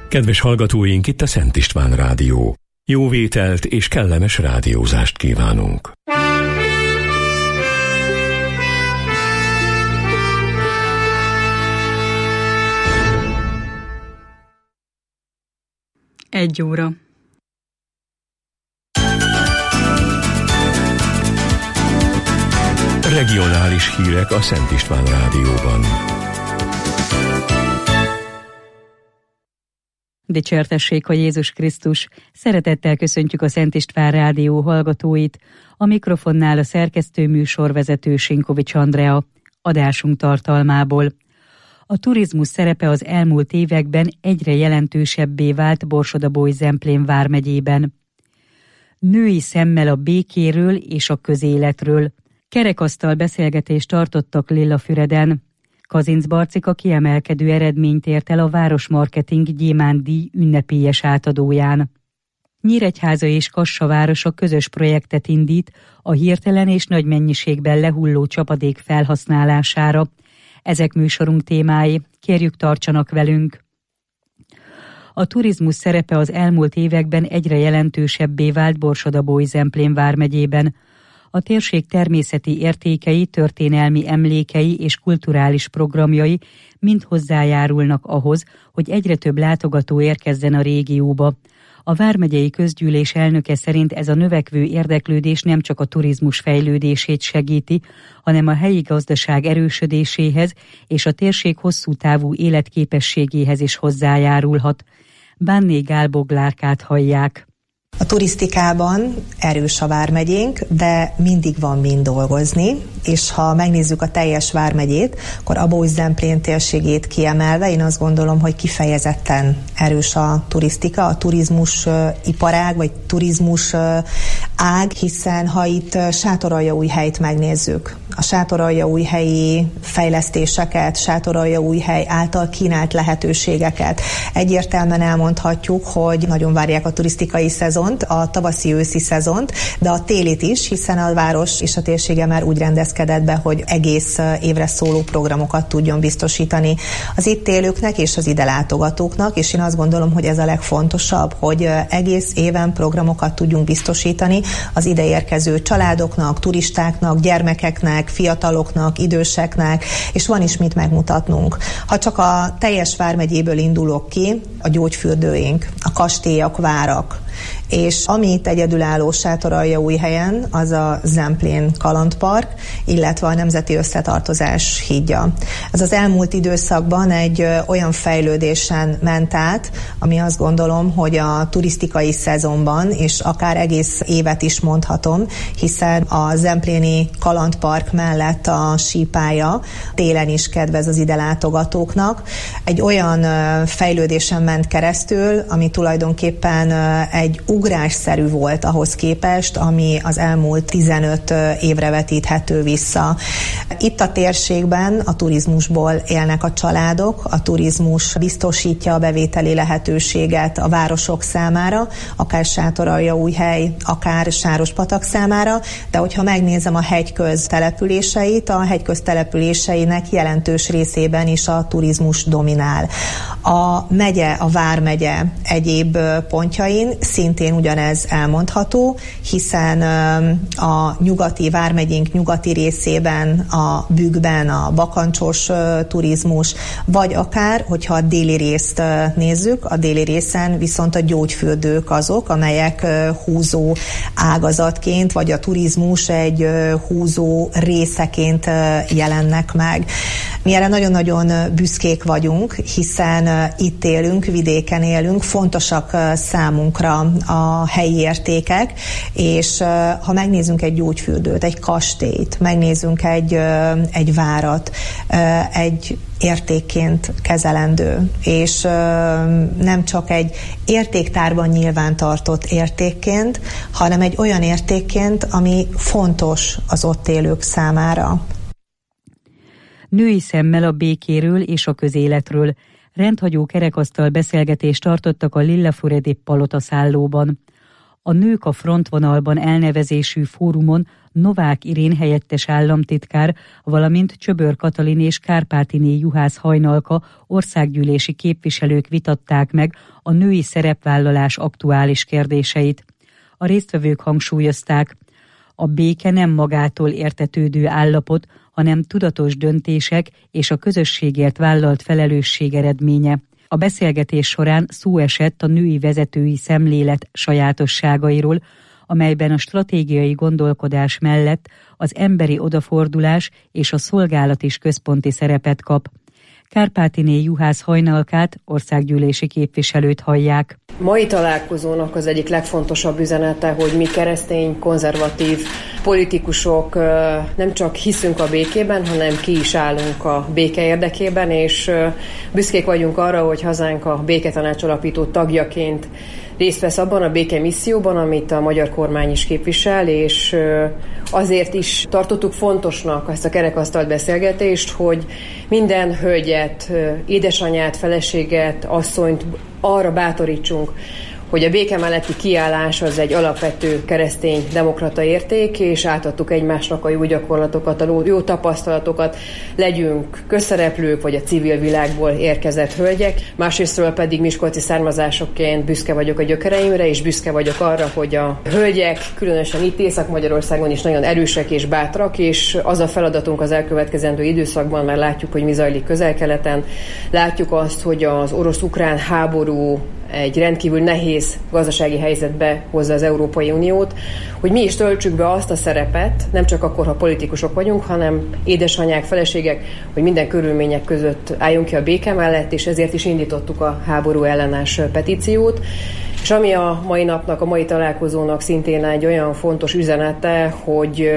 Kedves hallgatóink, itt a Szent István Rádió. Jó vételt és kellemes rádiózást kívánunk. Egy óra. Regionális hírek a Szent István Rádióban. Dicsértessék a Jézus Krisztus! Szeretettel köszöntjük a Szent István Rádió hallgatóit. A mikrofonnál a szerkesztő műsorvezető Sinkovics Andrea. Adásunk tartalmából. A turizmus szerepe az elmúlt években egyre jelentősebbé vált Borsod-Abaúj-Zemplén vármegyében. Női szemmel a békéről és a közéletről. Kerekasztal beszélgetést tartottak Lillafüreden. Kazinc Barcika kiemelkedő eredményt ért el a Városmarketing Gyémánt-díj ünnepélyes átadóján. Nyíregyháza és Kassa városa közös projektet indít a hirtelen és nagy mennyiségben lehulló csapadék felhasználására. Ezek műsorunk témái, kérjük tartsanak velünk! A turizmus szerepe az elmúlt években egyre jelentősebbé vált Borsod-Abaúj-Zemplén vármegyében. A térség természeti értékei, történelmi emlékei és kulturális programjai mind hozzájárulnak ahhoz, hogy egyre több látogató érkezzen a régióba. A vármegyei közgyűlés elnöke szerint ez a növekvő érdeklődés nem csak a turizmus fejlődését segíti, hanem a helyi gazdaság erősödéséhez és a térség hosszú távú életképességéhez is hozzájárulhat. Bánné Gál Boglárkát hallják. A turisztikában erős a vármegyénk, de mindig van mind dolgozni, és ha megnézzük a teljes vármegyét, akkor Abaúj-Zemplén térségét kiemelve én azt gondolom, hogy kifejezetten erős a turisztika, a turizmus iparág, vagy turizmus ág, hiszen ha itt Sátoraljaújhelyt megnézzük, a Sátoraljaújhelyi fejlesztéseket, Sátoraljaújhely által kínált lehetőségeket, egyértelműen elmondhatjuk, hogy nagyon várják a turisztikai szezont, a tavaszi-őszi szezont, de a télit is, hiszen a város és a térsége már úgy rendezkedett be, hogy egész évre szóló programokat tudjon biztosítani az itt élőknek és az ide látogatóknak, és én azt gondolom, hogy ez a legfontosabb, hogy egész éven programokat tudjunk biztosítani az ide érkező családoknak, turistáknak, gyermekeknek, fiataloknak, időseknek, és van is mit megmutatnunk. Ha csak a teljes vármegyéből indulok ki, a gyógyfürdőink, a kastélyok, várak, és ami itt egyedülálló Sátoraljaújhelyen, az a Zemplén kalandpark, illetve a Nemzeti Összetartozás hídja. Ez az elmúlt időszakban egy olyan fejlődésen ment át, ami azt gondolom, hogy a turisztikai szezonban, és akár egész évet is mondhatom, hiszen a Zempléni kalandpark mellett a sípálya télen is kedvez az ide látogatóknak. Egy olyan fejlődésen ment keresztül, ami tulajdonképpen egy ugrásszerű volt ahhoz képest, ami az elmúlt 15 évre vetíthető vissza. Itt a térségben a turizmusból élnek a családok, a turizmus biztosítja a bevételi lehetőséget a városok számára, akár Sátoraljaújhely, akár Sárospatak számára, de hogyha megnézem a hegyköz településeit, a hegyköz településeinek jelentős részében is a turizmus dominál. A megye, a vármegye egyéb pontjain szintén ugyanez elmondható, hiszen a nyugati vármegyénk nyugati részében, a Bükkben a bakancsos turizmus, vagy akár, hogyha a déli részt nézzük, a déli részen viszont a gyógyfürdők azok, amelyek húzó ágazatként, vagy a turizmus egy húzó részeként jelennek meg. Mi erre nagyon-nagyon büszkék vagyunk, hiszen itt élünk, vidéken élünk, fontosak számunkra a helyi értékek, és ha megnézzünk egy gyógyfürdőt, egy kastélyt, megnézzünk egy várat, egy értékként kezelendő, és nem csak egy értéktárban nyilvántartott értékként, hanem egy olyan értékként, ami fontos az ott élők számára. Női szemmel a békéről és a közéletről rendhagyó kerekasztal beszélgetést tartottak a Lillafüredi palotaszállóban. A Nők a frontvonalban elnevezésű fórumon Novák Irén helyettes államtitkár, valamint Csöbör Katalin és Kárpátiné Juhász Hajnalka országgyűlési képviselők vitatták meg a női szerepvállalás aktuális kérdéseit. A résztvevők hangsúlyozták, a béke nem magától értetődő állapot, hanem tudatos döntések és a közösségért vállalt felelősség eredménye. A beszélgetés során szó esett a női vezetői szemlélet sajátosságairól, amelyben a stratégiai gondolkodás mellett az emberi odafordulás és a szolgálat is központi szerepet kap. Kárpátiné Juhász Hajnalkát, országgyűlési képviselőt hallják. Mai találkozónak az egyik legfontosabb üzenete, hogy mi keresztény, konzervatív politikusok nem csak hiszünk a békében, hanem ki is állunk a béke érdekében, és büszkék vagyunk arra, hogy hazánk a béketanács alapító tagjaként részt vesz abban a béke misszióban, amit a magyar kormány is képvisel, és azért is tartottuk fontosnak ezt a kerekasztalt beszélgetést, hogy minden hölgyet, édesanyát, feleséget, asszonyt arra bátorítsunk, hogy a béke melletti kiállás az egy alapvető keresztény demokrata érték, és átadtuk egymásnak a jó gyakorlatokat, a jó tapasztalatokat, legyünk közszereplők, vagy a civil világból érkezett hölgyek. Másrésztről pedig miskolci származásokként büszke vagyok a gyökereimre, és büszke vagyok arra, hogy a hölgyek, különösen itt Észak-Magyarországon is nagyon erősek és bátrak, és az a feladatunk az elkövetkezendő időszakban, mert látjuk, hogy mi zajlik Közel-Keleten, látjuk azt, hogy az orosz-ukrán háború egy rendkívül nehéz gazdasági helyzetbe hozza az Európai Uniót, hogy mi is töltsük be azt a szerepet, nem csak akkor, ha politikusok vagyunk, hanem édesanyák, feleségek, hogy minden körülmények között álljunk ki a béke mellett, és ezért is indítottuk a háború ellenes petíciót. És ami a mai napnak, a mai találkozónak szintén egy olyan fontos üzenete, hogy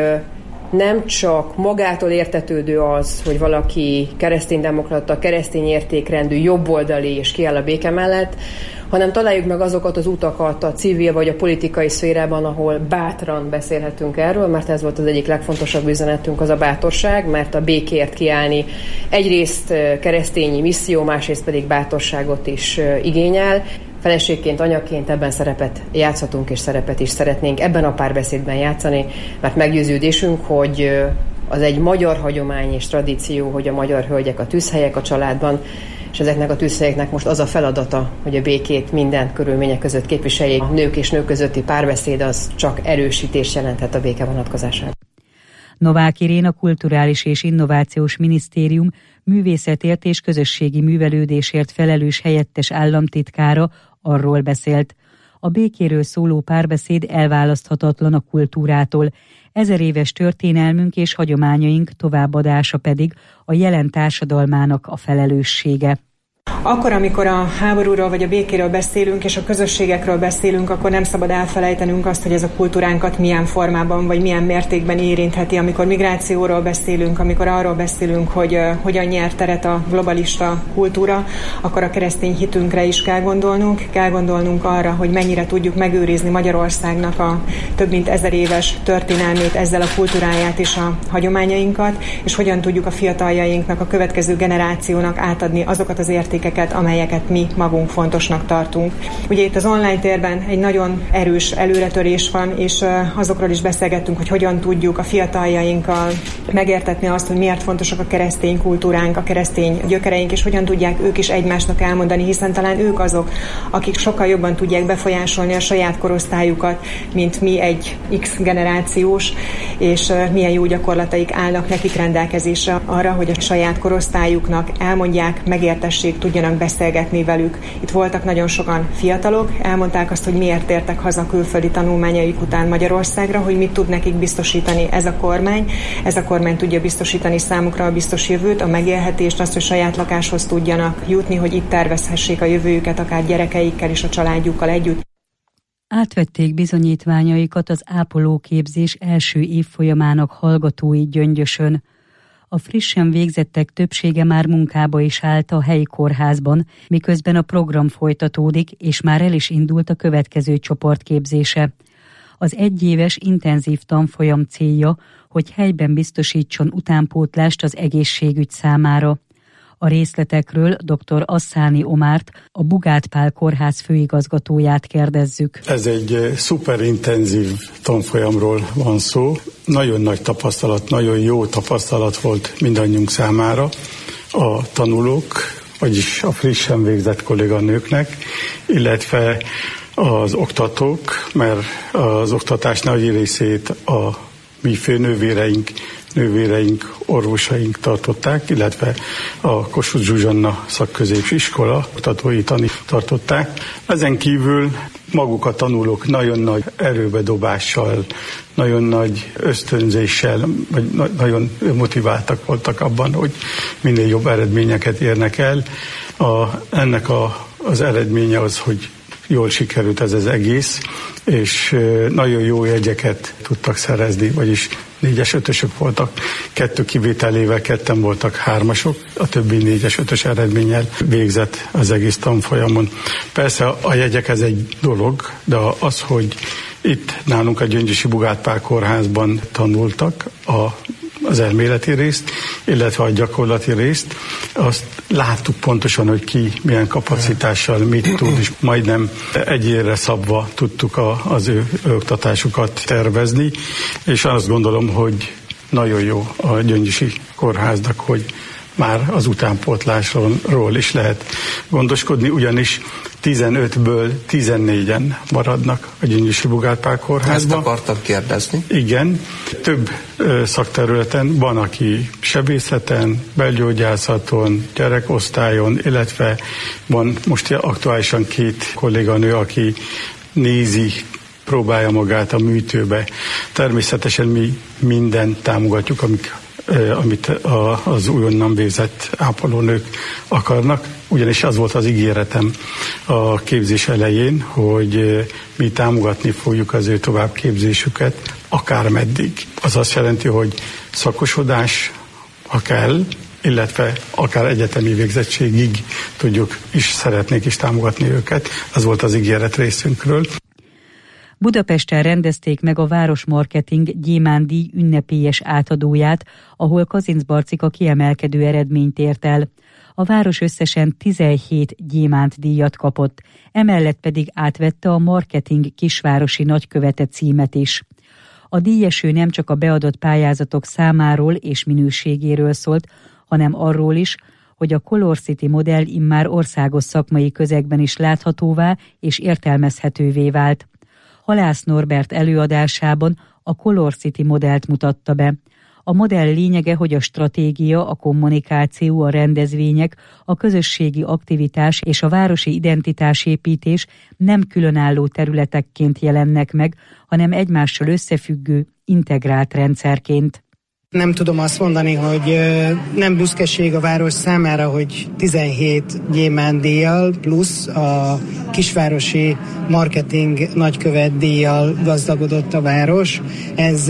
nem csak magától értetődő az, hogy valaki kereszténydemokrata, keresztény értékrendű, jobboldali és kiáll a béke mellett, hanem találjuk meg azokat az utakat a civil vagy a politikai szférában, ahol bátran beszélhetünk erről, mert ez volt az egyik legfontosabb üzenetünk, az a bátorság, mert a békért kiállni egyrészt keresztényi misszió, másrészt pedig bátorságot is igényel. Feleségként, anyaként ebben szerepet játszhatunk, és szerepet is szeretnénk ebben a párbeszédben játszani, mert meggyőződésünk, hogy az egy magyar hagyomány és tradíció, hogy a magyar hölgyek a tűzhelyek a családban, és ezeknek a tűzhelyeknek most az a feladata, hogy a békét minden körülmények között képviseljék. A nők és nők közötti párbeszéd az csak erősítés jelenthet a béke vonatkozásában. Novák Irén, a Kulturális és Innovációs Minisztérium művészetért és közösségi művelődésért felelős helyettes államtitkára arról beszélt. A békéről szóló párbeszéd elválaszthatatlan a kultúrától, 1000 éves történelmünk és hagyományaink továbbadása pedig a jelen társadalmának a felelőssége. Akkor, amikor a háborúról vagy a békéről beszélünk, és a közösségekről beszélünk, akkor nem szabad elfelejtenünk azt, hogy ez a kultúránkat milyen formában vagy milyen mértékben érintheti. Amikor migrációról beszélünk, amikor arról beszélünk, hogy hogyan nyer teret a globalista kultúra, akkor a keresztény hitünkre is kell gondolnunk. Kell gondolnunk arra, hogy mennyire tudjuk megőrizni Magyarországnak a több mint 1000 éves történelmét, ezzel a kultúráját és a hagyományainkat, és hogyan tudjuk a fiataljainknak, a következő generációnak átadni azokat az értékeket, amelyeket mi magunk fontosnak tartunk. Ugye itt az online térben egy nagyon erős előretörés van, és azokról is beszélgettünk, hogy hogyan tudjuk a fiataljainkkal megértetni azt, hogy miért fontosak a keresztény kultúránk, a keresztény gyökereink, és hogyan tudják ők is egymásnak elmondani, hiszen talán ők azok, akik sokkal jobban tudják befolyásolni a saját korosztályukat, mint mi egy X generációs, és milyen jó gyakorlataik állnak nekik rendelkezésre arra, hogy a saját korosztályuknak elmondják, megértessék, tudjanak beszélgetni velük. Itt voltak nagyon sokan fiatalok, elmondták azt, hogy miért tértek haza külföldi tanulmányaik után Magyarországra, hogy mit tud nekik biztosítani ez a kormány. Ez a kormány tudja biztosítani számukra a biztos jövőt, a megélhetést, azt, hogy saját lakáshoz tudjanak jutni, hogy itt tervezhessék a jövőjüket, akár gyerekeikkel és a családjukkal együtt. Átvették bizonyítványaikat az ápolóképzés első évfolyamának hallgatói Gyöngyösön. A frissen végzettek többsége már munkába is állt a helyi kórházban, miközben a program folytatódik, és már el is indult a következő csoportképzése. Az egyéves intenzív tanfolyam célja, hogy helyben biztosítson utánpótlást az egészségügy számára. A részletekről dr. Asszáni Omárt, a Bugát Pál Kórház főigazgatóját kérdezzük. Ez egy szuperintenzív tanfolyamról van szó. Nagyon nagy tapasztalat, nagyon jó tapasztalat volt mindannyiunk számára. A tanulók, vagyis a frissen végzett kolléganőknek, illetve az oktatók, mert az oktatás nagy részét a mi nővéreink, orvosaink tartották, illetve a Kossuth Zsuzsanna szakközépiskola oktatói tartották. Ezen kívül maguk a tanulók nagyon nagy erőbedobással, nagyon nagy ösztönzéssel, vagy nagyon motiváltak voltak abban, hogy minél jobb eredményeket érnek el. Ennek az eredménye az, hogy jól sikerült ez az egész, és nagyon jó jegyeket tudtak szerezni, vagyis 4-es, 5-ösök voltak, 2 kivételével 2 voltak 3-asok, a többi 4-es, 5-ös eredménnyel végzett az egész tanfolyamon. Persze a jegyek ez egy dolog, de az, hogy itt nálunk a Gyöngyösi Bugát Pál Kórházban tanultak az elméleti részt, illetve a gyakorlati részt, azt láttuk pontosan, hogy ki milyen kapacitással mit tud, és majdnem egy évre szabva tudtuk az ő oktatásukat tervezni, és azt gondolom, hogy nagyon jó a Gyöngyösi Kórháznak, hogy már az utánpótlásról is lehet gondoskodni, ugyanis 15-ből 14-en maradnak a Gyöngyösi Bugát Pál Kórházban. Ezt akartam kérdezni. Igen, több szakterületen van, aki sebészeten, belgyógyászaton, gyerekosztályon, illetve van most aktuálisan 2 kolléganő, aki próbálja magát a műtőbe. Természetesen mi mindent támogatjuk, amit az újonnan végzett ápolónők akarnak, ugyanis az volt az ígéretem a képzés elején, hogy mi támogatni fogjuk az ő továbbképzésüket akármeddig. Az azt jelenti, hogy szakosodás, ha kell, illetve akár egyetemi végzettségig szeretnék is támogatni őket. Az volt az ígéret részünkről. Budapesten rendezték meg a Városmarketing Gyémánt-díj ünnepélyes átadóját, ahol Kazincbarcika kiemelkedő eredményt ért el. A város összesen 17 Gyémánt-díjat kapott, emellett pedig átvette a marketing kisvárosi nagykövete címet is. A díjeső nem csak a beadott pályázatok számáról és minőségéről szólt, hanem arról is, hogy a Color City modell immár országos szakmai közegben is láthatóvá és értelmezhetővé vált. Halász Norbert előadásában a Color City modellt mutatta be. A modell lényege, hogy a stratégia, a kommunikáció, a rendezvények, a közösségi aktivitás és a városi identitásépítés nem különálló területekként jelennek meg, hanem egymással összefüggő, integrált rendszerként. Nem tudom azt mondani, hogy nem büszkeség a város számára, hogy 17 Gyémánt-díjjal plusz a kisvárosi marketing nagykövet díjjal gazdagodott a város. Ez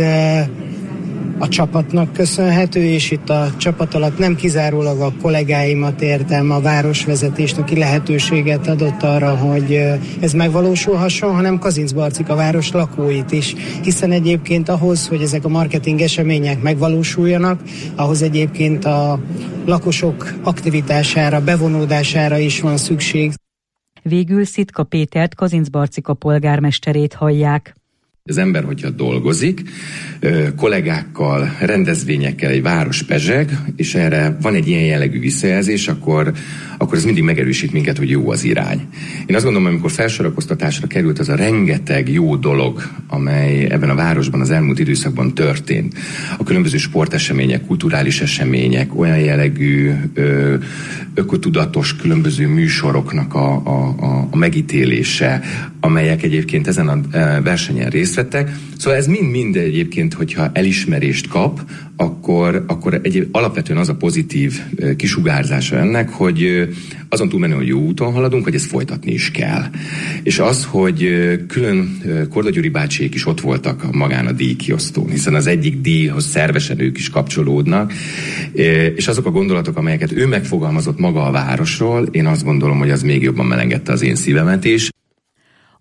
a csapatnak köszönhető, és itt a csapat alatt nem kizárólag a kollégáimat értem, a városvezetést, aki lehetőséget adott arra, hogy ez megvalósulhasson, hanem Kazincbarcika város lakóit is, hiszen egyébként ahhoz, hogy ezek a marketing események megvalósuljanak, ahhoz egyébként a lakosok aktivitására, bevonódására is van szükség. Végül Szitka Pétert, Kazincbarcika polgármesterét hallják. Az ember, hogyha dolgozik, kollégákkal, rendezvényekkel egy város pezseg, és erre van egy ilyen jellegű visszajelzés, akkor ez mindig megerősít minket, hogy jó az irány. Én azt gondolom, amikor felsorakoztatásra került az a rengeteg jó dolog, amely ebben a városban az elmúlt időszakban történt, a különböző sportesemények, kulturális események, olyan jellegű ökotudatos különböző műsoroknak a megítélése, amelyek egyébként ezen a versenyen részt vettek. Szóval ez mind egyébként, hogyha elismerést kap, akkor alapvetően az a pozitív kisugárzása ennek, hogy azon túlmenően, hogy jó úton haladunk, hogy ezt folytatni is kell. És az, hogy külön Korda Gyuri bácsiék is ott voltak magán a díjkiosztón, hiszen az egyik díjhoz szervesen ők is kapcsolódnak, és azok a gondolatok, amelyeket ő megfogalmazott maga a városról, én azt gondolom, hogy az még jobban melengedte az én szívemet is.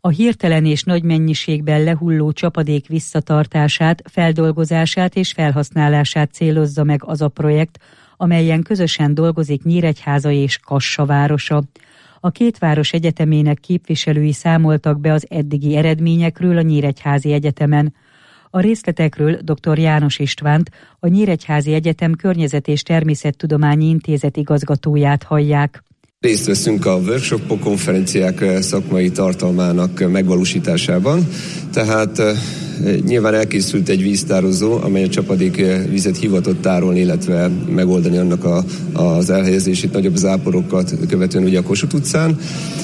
A hirtelen és nagy mennyiségben lehulló csapadék visszatartását, feldolgozását és felhasználását célozza meg az a projekt, amelyen közösen dolgozik Nyíregyháza és Kassa városa. A két város egyetemének képviselői számoltak be az eddigi eredményekről a Nyíregyházi Egyetemen. A részletekről dr. János Istvánt, a Nyíregyházi Egyetem Környezet- és Természettudományi Intézet igazgatóját hallják. Részt veszünk a workshopok, konferenciák szakmai tartalmának megvalósításában, tehát nyilván elkészült egy víztározó, amely a csapadék vizet hivatott tárolni, illetve megoldani annak az elhelyezését nagyobb záporokat követően ugye a Kossuth utcán,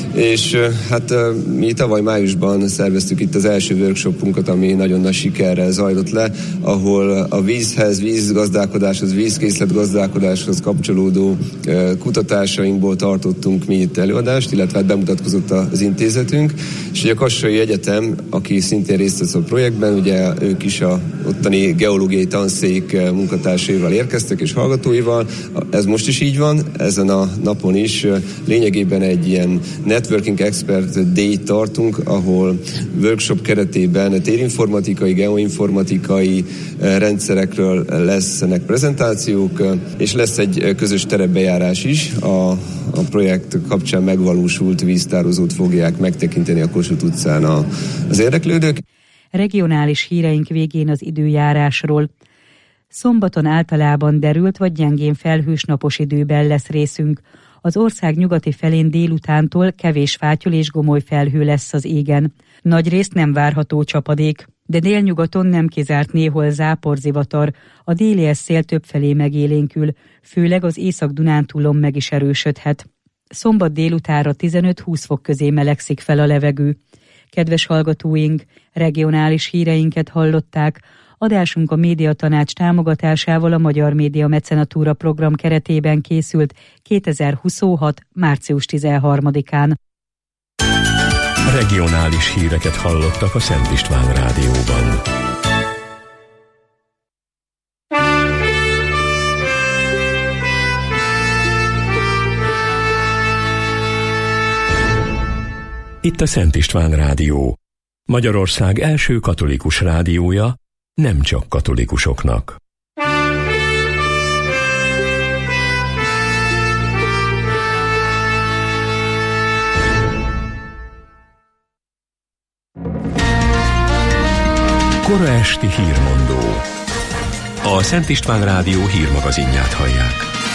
és hát mi tavaly májusban szerveztük itt az első workshopunkat, ami nagyon nagy sikerrel zajlott le, ahol a vízhez, vízgazdálkodáshoz, vízkészletgazdálkodáshoz kapcsolódó kutatásainkból tartottunk mi itt előadást, illetve bemutatkozott az intézetünk, és ugye a Kassai Egyetem, aki szintén részt vesz a projektben, ugye ők is a ottani geológiai tanszék munkatársaival érkeztek és hallgatóival. Ez most is így van, ezen a napon is lényegében egy ilyen Networking Expert Day tartunk, ahol workshop keretében térinformatikai, geoinformatikai rendszerekről lesznek prezentációk, és lesz egy közös terepbejárás is. A projekt kapcsán megvalósult víztározót fogják megtekinteni a Kossuth utcán az érdeklődők. Regionális híreink végén az időjárásról. Szombaton általában derült vagy gyengén felhős napos időben lesz részünk. Az ország nyugati felén délutántól kevés fátyol és gomoly felhő lesz az égen. Nagyrészt nem várható csapadék, de délnyugaton nem kizárt néhol záporzivatar, a déli szél többfelé megélénkül, főleg az Észak-Dunántúlon meg is erősödhet. Szombat délutánra 15-20 fok közé melegszik fel a levegő. Kedves hallgatóink, regionális híreinket hallották. Adásunk a Médiatanács támogatásával a Magyar Média Mecenatúra program keretében készült 2026. március 13-án. Regionális híreket hallottak a Szent István Rádióban. Itt a Szent István Rádió, Magyarország első katolikus rádiója, nem csak katolikusoknak. Kora esti hírmondó. A Szent István Rádió hírmagazinját hallják.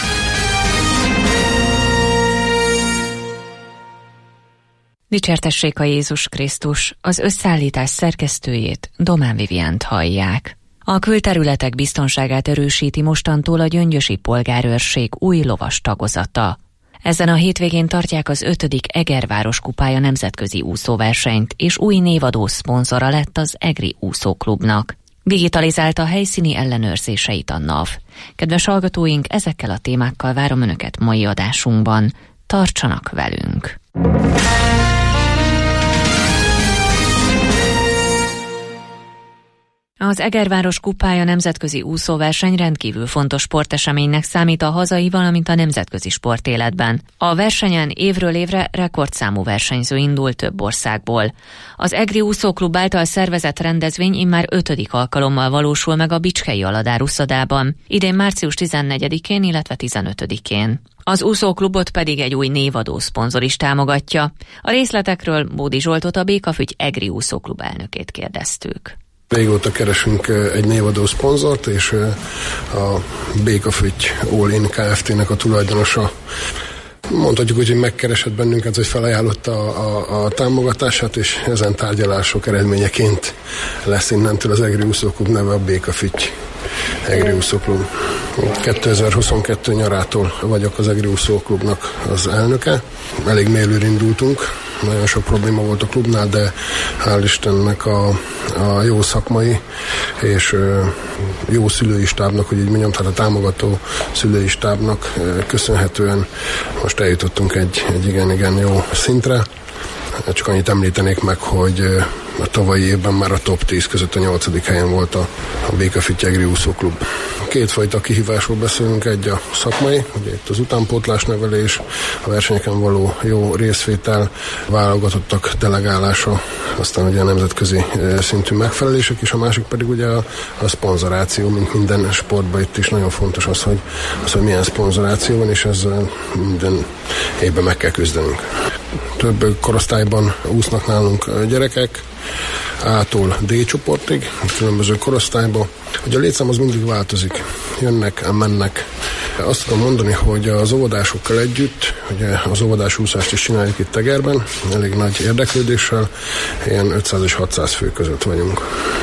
Dicsértessék a Jézus Krisztus, az összeállítás szerkesztőjét, Domán Viviánt hallják. A külterületek biztonságát erősíti mostantól a Gyöngyösi Polgárőrség új lovas tagozata. Ezen a hétvégén tartják az 5. Egerváros kupája nemzetközi úszóversenyt, és új névadó szponzora lett az Egri úszóklubnak. Digitalizálta a helyszíni ellenőrzéseit a NAV. Kedves hallgatóink, ezekkel a témákkal várom Önöket mai adásunkban. Tartsanak velünk! Az Egerváros kupája nemzetközi úszóverseny rendkívül fontos sporteseménynek számít a hazai, valamint a nemzetközi sportéletben. A versenyen évről évre rekordszámú versenyző indul több országból. Az Egri úszóklub által szervezett rendezvény immár 5. alkalommal valósul meg a Bicskei Aladár úszodában, idén március 14-én, illetve 15-én. Az úszóklubot pedig egy új névadó szponzor is támogatja. A részletekről Bódi Zsoltot, a Békafügy Egri úszóklub elnökét kérdeztük. Régóta keresünk egy névadó szponzort, és a Békafügy All-in Kft-nek a tulajdonosa, mondhatjuk úgy, hogy megkeresett bennünket, hogy felajánlotta a támogatását, és ezen tárgyalások eredményeként lesz innentől az Egri úszóklub neve a Békafügy Egri úszóklub. 2022 nyarától vagyok az Egri úszóklubnak az elnöke. Elég mélőr indultunk, nagyon sok probléma volt a klubnál, de hál' Istennek a jó szakmai és jó szülői stábnak, hogy így mondjam, tehát a támogató szülői stábnak köszönhetően most eljutottunk egy igen jó szintre. Csak annyit említenék meg, hogy a tavalyi évben már a top 10 között a 8. helyen volt a Békafügy Egri úszóklub. Kétfajta kihívásról beszélünk, egy a szakmai, ugye itt az utánpótlás nevelés, a versenyeken való jó részvétel, válogatottak delegálása, aztán ugye a nemzetközi szintű megfelelések, és a másik pedig ugye a szponzoráció, mint minden sportban itt is nagyon fontos az, hogy milyen szponzoráció van, és ezzel minden évben meg kell küzdenünk. Több korosztályban úsznak nálunk gyerekek, A-tól D csoportig, különböző korosztályba. Ugye a létszám az mindig változik, jönnek, mennek. Azt tudom mondani, hogy az óvodásokkal együtt, ugye az óvodás úszást is csináljuk itt Egerben, elég nagy érdeklődéssel, ilyen 500 és 600 fő között vagyunk.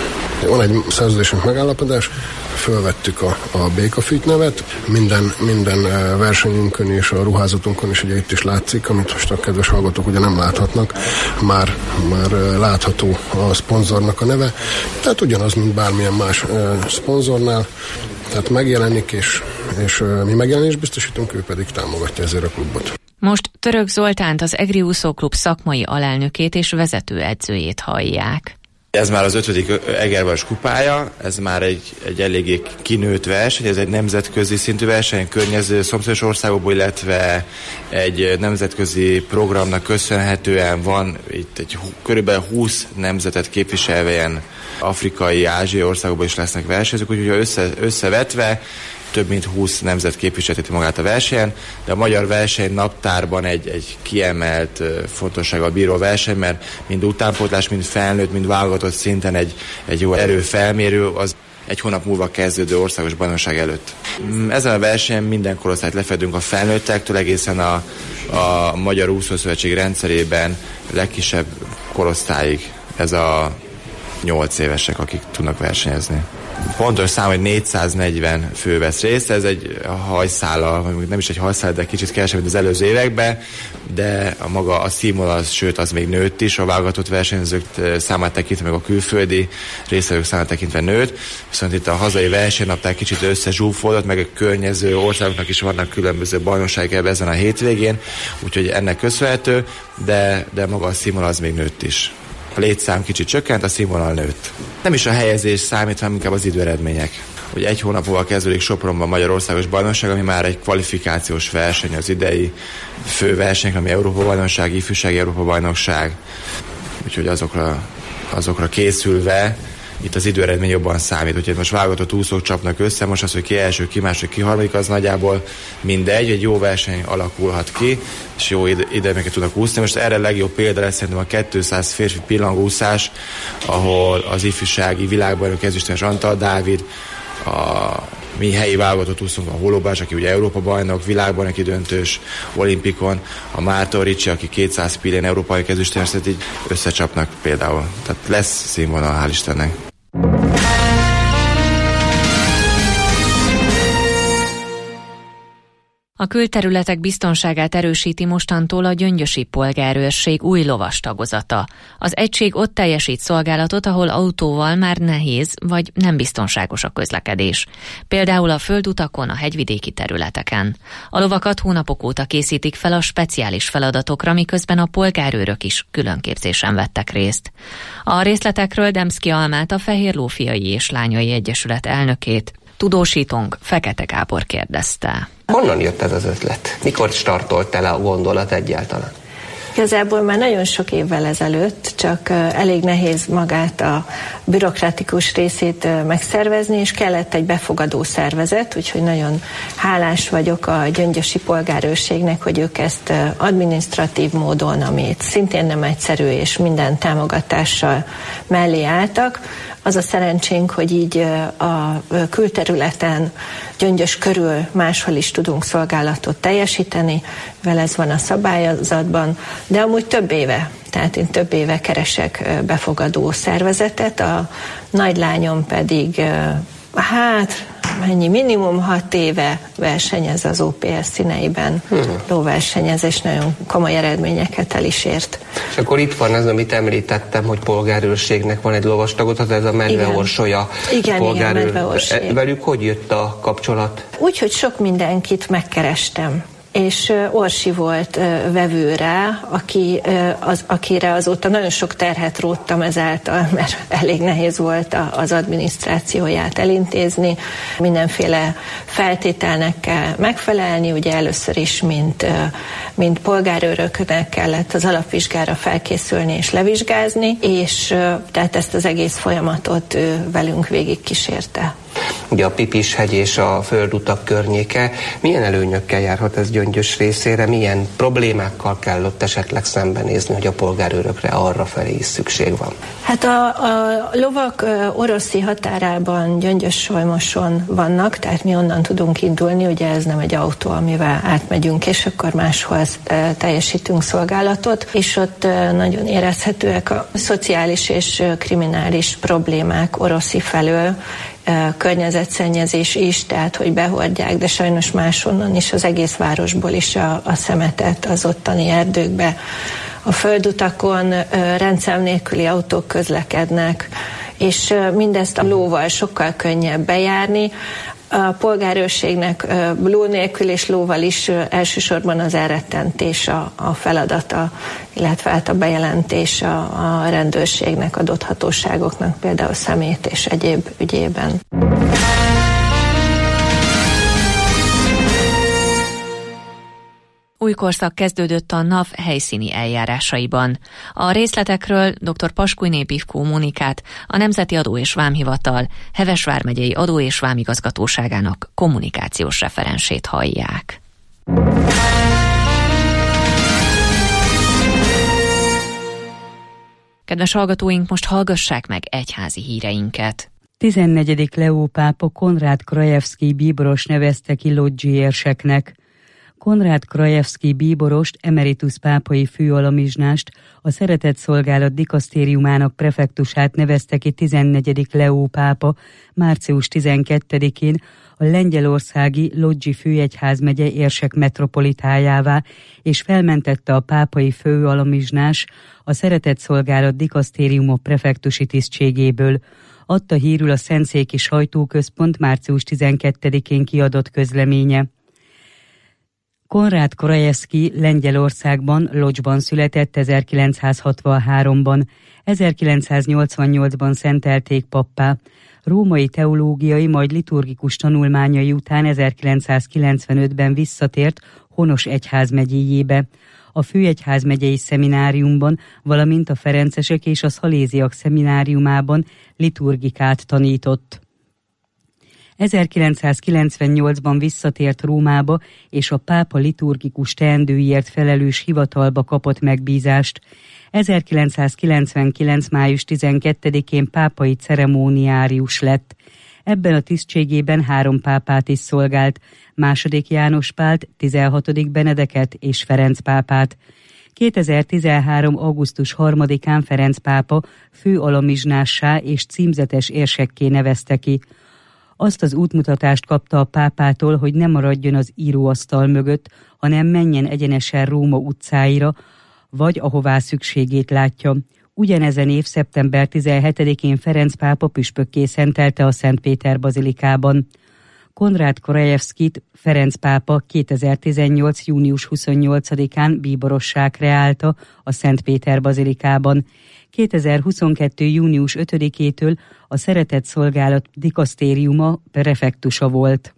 Van egy szerződésünk megállapodás, fölvettük a békafügy nevet, minden versenyünkön és a ruházatunkon is ugye itt is látszik, amit most a kedves hallgatók ugye nem láthatnak, már látható a szponzornak a neve, tehát ugyanaz, mint bármilyen más szponzornál, tehát megjelenik, és mi megjelenést biztosítunk, ő pedig támogatja ezért a klubot. Most Török Zoltánt, az Egri Úszóklub szakmai alelnökét és vezetőedzőjét hallják. Ez már az 5. Egervas kupája, ez már egy eléggé kinőtt verseny, ez egy nemzetközi szintű verseny, környező szomszédos országokból, illetve egy nemzetközi programnak köszönhetően van itt körülbelül 20 nemzetet képviselve ilyen afrikai, ázsiai országokból is lesznek versenyzők, úgyhogy összevetve több mint 20 nemzet képviselteti magát a versenyen, de a magyar verseny naptárban egy kiemelt fontossággal bíró verseny, mert mind utánpótlás, mind felnőtt, mind válogatott szinten egy jó erőfelmérő, az egy hónap múlva kezdődő országos bajnokság előtt. Ezen a versenyen minden korosztályt lefedünk a felnőttektől egészen a Magyar Úszószövetség rendszerében legkisebb korosztályig. Ez a 8 évesek, akik tudnak versenyezni. Pontos szám, hogy 440 fő vesz részt, ez egy hajszállal, nem is egy hajszáll, de kicsit kevesebb, mint az előző években, de a színvonal, sőt, az még nőtt is, a válogatott versenyzők számát tekintve, meg a külföldi résztvevők számát tekintve nőtt, viszont itt a hazai versenynaptár kicsit összezsúfolódott, meg a környező országoknak is vannak különböző bajnokságok ezen a hétvégén, úgyhogy ennek köszönhető, de maga a színvonal az még nőtt is. A létszám kicsit csökkent, a színvonal nőtt. Nem is a helyezés számít, hanem inkább az időeredmények. Ugye egy hónap múlva kezdődik Sopronban a Magyarországos Bajnokság, ami már egy kvalifikációs verseny az idei főverseny, ami Európa-bajnokság, ifjúsági Európa-bajnokság. Úgyhogy azokra készülve itt az időeredmény jobban számít. Úgyhogy most válogatott úszók csapnak össze, most az, hogy ki első, ki második, ki harmadik, az nagyjából mindegy, egy jó verseny alakulhat ki, és jó időeredményeket tudnak úszni. Most erre a legjobb példa lesz szerintem a 200 férfi pillangóúszás, ahol az ifjúsági világbajnok ezüstérmes Antal Dávid, mi helyi válogatott úszunk, a Holobás, aki ugye Európa bajnok, világbajnoki döntős, olimpikon, a Márton Ricsi, aki 200 pillén európai ezüstérmes, tehát így összecsapnak például. Tehát lesz színvonal, hál' Istennek. A külterületek biztonságát erősíti mostantól a Gyöngyösi Polgárőrség új lovas tagozata. Az egység ott teljesít szolgálatot, ahol autóval már nehéz vagy nem biztonságos a közlekedés. Például a földutakon, a hegyvidéki területeken. A lovakat hónapok óta készítik fel a speciális feladatokra, miközben a polgárőrök is különképzésen vettek részt. A részletekről Demszky Almát, a Fehér Lófiai és Lányai Egyesület elnökét, tudósítónk Fekete Gábor kérdezte. Honnan jött ez az ötlet? Mikor startolt el a gondolat egyáltalán? Igazából már nagyon sok évvel ezelőtt, csak elég nehéz magát a bürokratikus részét megszervezni, és kellett egy befogadó szervezet, úgyhogy nagyon hálás vagyok a Gyöngyösi Polgárőrségnek, hogy ők ezt adminisztratív módon, amit szintén nem egyszerű, és minden támogatással mellé álltak. Az a szerencsénk, hogy így a külterületen, Gyöngyös körül máshol is tudunk szolgálatot teljesíteni, vele ez van a szabályzatban, de amúgy több éve, tehát én több éve keresek befogadó szervezetet, a nagylányom pedig minimum 6 éve versenyez az OPS színeiben, lóversenyez, és nagyon komoly eredményeket el is ért. És akkor itt van az, amit említettem, hogy polgárőrségnek van egy lovas tagozata, ez a Medve-Orsolya polgárőr. Medve-Orsolya. Velük hogy jött a kapcsolat? Úgy, hogy sok mindenkit megkerestem. és Orsi volt vevő rá, akire azóta nagyon sok terhet róttam ezáltal, mert elég nehéz volt az adminisztrációját elintézni. Mindenféle feltételnek kell megfelelni, ugye először is, mint polgárőröknek kellett az alapvizsgára felkészülni és levizsgázni, és tehát ezt az egész folyamatot velünk végig kísérte. Ugye a Pipishegy és a földutak környéke, milyen előnyökkel járhat ez Gyöngyös részére, milyen problémákkal kell ott esetleg szembenézni, hogy a polgárőrökre arrafelé is szükség van? Hát a lovak oroszi határában Gyöngyös-Solymoson vannak, tehát mi onnan tudunk indulni, ugye ez nem egy autó, amivel átmegyünk, és akkor máshol teljesítünk szolgálatot, és ott nagyon érezhetőek a szociális és kriminális problémák oroszi felől, környezetszennyezés is, tehát hogy behordják, de sajnos máshonnan is, az egész városból is a szemetet az ottani erdőkbe. A földutakon rendszám nélküli autók közlekednek, és mindezt a lóval sokkal könnyebb bejárni. A polgárőrségnek ló nélkül és lóval is elsősorban az elrettentés a feladata, illetve hát a bejelentés a rendőrségnek, adott hatóságoknak, például szemét és egyéb ügyében. Új korszak kezdődött a NAV helyszíni eljárásaiban. A részletekről dr. Paskújné Pivkó Mónikát, a Nemzeti Adó és Vámhivatal Heves vármegyei Adó- és Vámigazgatóságának kommunikációs referensét hallják. Kedves hallgatóink, most hallgassák meg egyházi híreinket. 14. Leó pápa Konrád Krajewski bíboros nevezte ki lodzsi érseknek. Konrád Krajewski bíborost, emeritus pápai főalamizsnást, a Szeretett Szolgálat dikasztériumának prefektusát nevezte ki 14. Leó pápa március 12-én a lengyelországi Lodzsi főegyházmegye érsek metropolitájává, és felmentette a pápai főalamizsnás a Szeretett Szolgálat dikasztériuma prefektusi tisztségéből, adta hírül a Szentszéki Sajtóközpont március 12-én kiadott közleménye. Konrád Krajewski Lengyelországban, Lodzsban született 1963-ban, 1988-ban szentelték pappá. Római teológiai, majd liturgikus tanulmányai után 1995-ben visszatért Honos egyházmegyéjébe. A főegyházmegyei szemináriumban, valamint a ferencesek és a szaléziak szemináriumában liturgikát tanított. 1998-ban visszatért Rómába, és a pápa liturgikus teendőiért felelős hivatalba kapott megbízást. 1999. május 12-én pápai ceremóniárius lett. Ebben a tisztségében 3 pápát is szolgált, II. János Pált, 16. Benedeket és Ferenc pápát. 2013. augusztus 3-án Ferenc pápa főalamizsnássá és címzetes érsekké nevezte ki. Azt az útmutatást kapta a pápától, hogy ne maradjon az íróasztal mögött, hanem menjen egyenesen Róma utcáira, vagy ahová szükségét látja. Ugyanezen év szeptember 17-én Ferenc pápa püspökké szentelte a Szent Péter bazilikában. Konrád Krajewskit Ferenc pápa 2018. június 28-án bíborossá kreálta a Szent Péter bazilikában. 2022. június 5-től a Szeretett Szolgálat dikasztériuma prefektusa volt.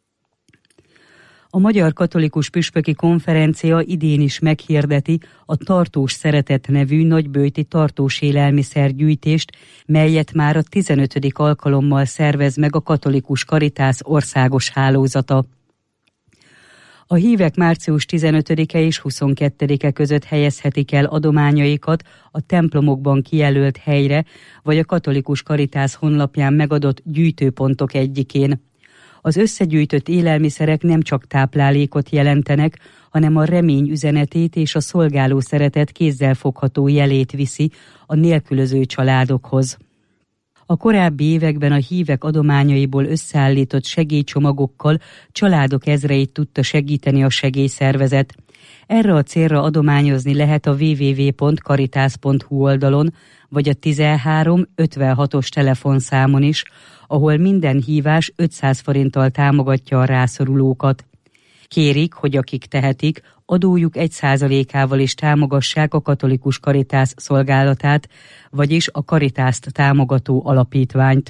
A Magyar Katolikus Püspöki Konferencia idén is meghirdeti a Tartós Szeretet nevű nagyböjti tartós élelmiszergyűjtést, melyet már a 15. alkalommal szervez meg a Katolikus Karitász országos hálózata. A hívek március 15-e és 22-e között helyezhetik el adományaikat a templomokban kijelölt helyre, vagy a Katolikus Karitász honlapján megadott gyűjtőpontok egyikén. Az összegyűjtött élelmiszerek nem csak táplálékot jelentenek, hanem a remény üzenetét és a szolgáló szeretet kézzelfogható jelét viszi a nélkülöző családokhoz. A korábbi években a hívek adományaiból összeállított segélycsomagokkal családok ezreit tudta segíteni a segélyszervezet. Erre a célra adományozni lehet a www.caritas.hu oldalon, vagy a 13 56-os telefonszámon is, ahol minden hívás 500 forinttal támogatja a rászorulókat. Kérik, hogy akik tehetik, adójuk 1%-ával is támogassák a Katolikus Caritas szolgálatát, vagyis a Caritást támogató alapítványt.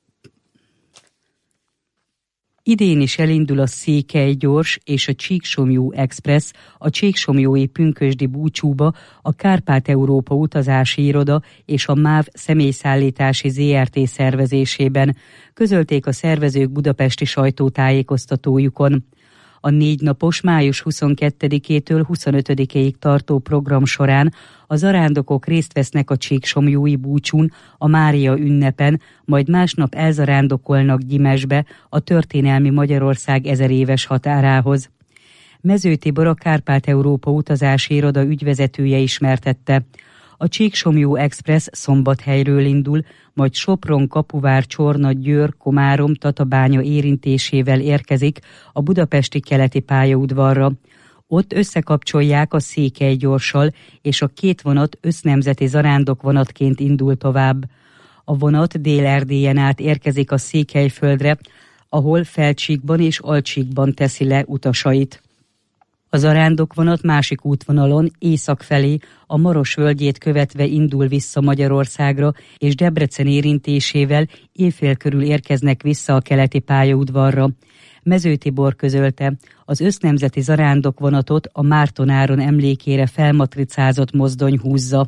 Idén is elindul a Székelygyors és a Csíksomlyó Express a csíksomlyói pünkösdi búcsúba a Kárpát-Európa utazási iroda és a MÁV személyszállítási ZRT szervezésében, közölték a szervezők budapesti sajtótájékoztatójukon. A 4 napos május 22-től 25-ig tartó program során a zarándokok részt vesznek a csíksomlyói búcsún, a Mária ünnepen, majd másnap elzarándokolnak Gyimesbe, a történelmi Magyarország 1000 éves határához. Mező Tibor, a Kárpát-Európa utazási iroda ügyvezetője ismertette. A Csíksomlyó Express Szombathelyről indul, majd Sopron, Kapuvár, Csorna, Győr, Komárom, Tatabánya érintésével érkezik a budapesti keleti pályaudvarra. Ott összekapcsolják a Székelygyorssal, és a 2 vonat össznemzeti zarándokvonatként indul tovább. A vonat Dél-Erdélyen át érkezik a Székelyföldre, ahol Felcsíkban és Alcsíkban teszi le utasait. A zarándokvonat másik útvonalon észak felé a Maros völgyét követve indul vissza Magyarországra, és Debrecen érintésével éjfél körül érkeznek vissza a keleti pályaudvarra. Mező Tibor közölte, az össznemzeti zarándokvonatot a Márton Áron emlékére felmatricázott mozdony húzza.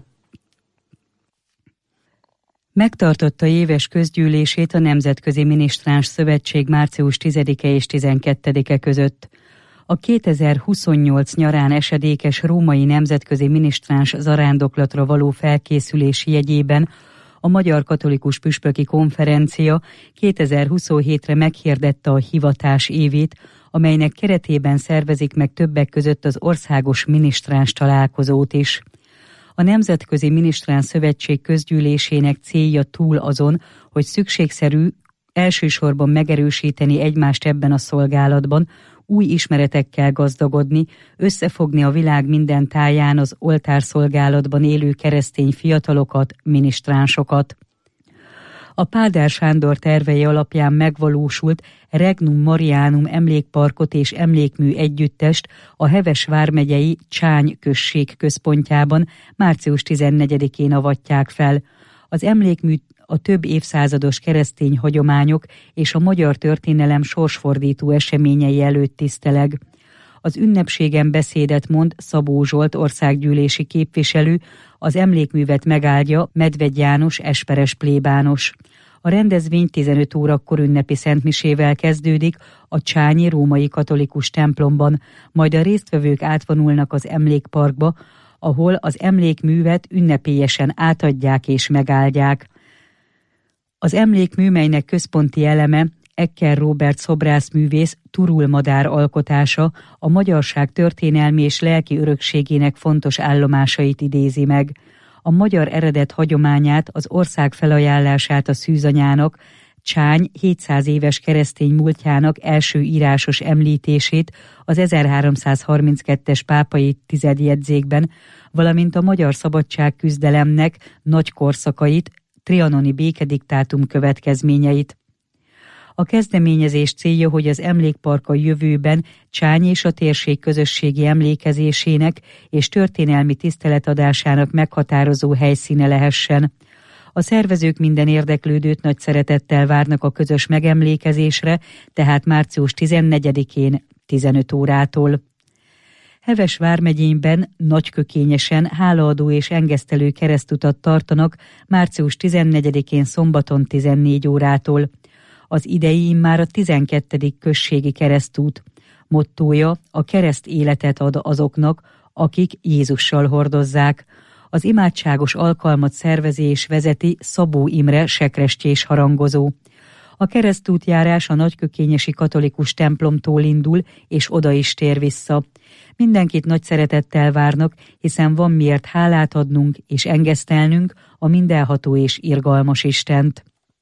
Megtartotta éves közgyűlését a Nemzetközi Minisztráns Szövetség március 10-e és 12-e között. A 2028 nyarán esedékes római nemzetközi minisztráns zarándoklatra való felkészülési jegyében a Magyar Katolikus Püspöki Konferencia 2027-re meghirdette a hivatás évét, amelynek keretében szervezik meg többek között az országos minisztráns találkozót is. A Nemzetközi Minisztráns Szövetség közgyűlésének célja túl azon, hogy szükségszerű elsősorban megerősíteni egymást ebben a szolgálatban, új ismeretekkel gazdagodni, összefogni a világ minden táján az oltárszolgálatban élő keresztény fiatalokat, minisztránsokat. A Pádár Sándor tervei alapján megvalósult Regnum Marianum emlékparkot és emlékmű együttest a Heves vármegyei Csány község központjában március 14-én avatják fel. Az emlékmű a több évszázados keresztény hagyományok és a magyar történelem sorsfordító eseményei előtt tiszteleg. Az ünnepségen beszédet mond Szabó Zsolt országgyűlési képviselő, az emlékművet megáldja Medvegy János esperes plébános. A rendezvény 15 órakor ünnepi szentmisével kezdődik a Csányi római katolikus templomban, majd a résztvevők átvonulnak az emlékparkba, ahol az emlékművet ünnepélyesen átadják és megáldják. Az emlékmű, melynek központi eleme Ekker Róbert szobrászművész Turul madár alkotása, a magyarság történelmi és lelki örökségének fontos állomásait idézi meg. A magyar eredet hagyományát, az ország felajánlását a szűzanyának, Csány 700 éves keresztény múltjának első írásos említését az 1332-es pápai tizedjegyzékben, valamint a magyar szabadságküzdelemnek nagy korszakait, trianoni békediktátum következményeit. A kezdeményezés célja, hogy az emlékpark a jövőben Csány és a térség közösségi emlékezésének és történelmi tiszteletadásának meghatározó helyszíne lehessen. A szervezők minden érdeklődőt nagy szeretettel várnak a közös megemlékezésre, tehát március 14-én 15 órától. Heves vármegyénben Nagykökényesen hálaadó és engesztelő keresztutat tartanak március 14-én szombaton 14 órától. Az idei immár a 12. községi keresztút. Mottója: a kereszt életet ad azoknak, akik Jézussal hordozzák. Az imádságos alkalmat szervezi és vezeti Szabó Imre sekrestyés harangozó. A keresztútjárás a nagykökényesi katolikus templomtól indul, és oda is tér vissza. Mindenkit nagy szeretettel várnak, hiszen van miért hálát adnunk és engesztelnünk a mindenható és irgalmas Istent.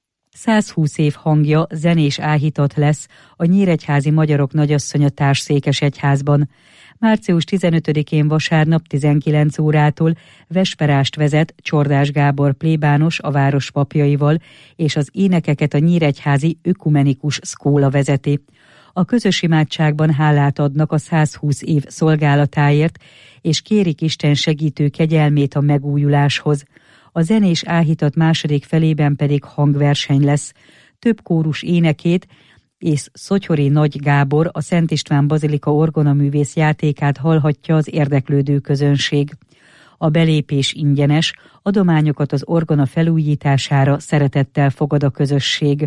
120 év hangja, zenés áhítat lesz a Nyíregyházi Magyarok Nagyasszonya Társszékesegyházban. Március 15-én vasárnap 19 órától vesperást vezet Csordás Gábor plébános a város papjaival, és az énekeket a Nyíregyházi Ökumenikus Szkóla vezeti. A közös imádságban hálát adnak a 120 év szolgálatáért, és kérik Isten segítő kegyelmét a megújuláshoz. A zenés áhítat második felében pedig hangverseny lesz. Több kórus énekét és Szottyori Nagy Gábor, a Szent István Bazilika orgonaművész játékát hallhatja az érdeklődő közönség. A belépés ingyenes, adományokat az orgona felújítására szeretettel fogad a közösség.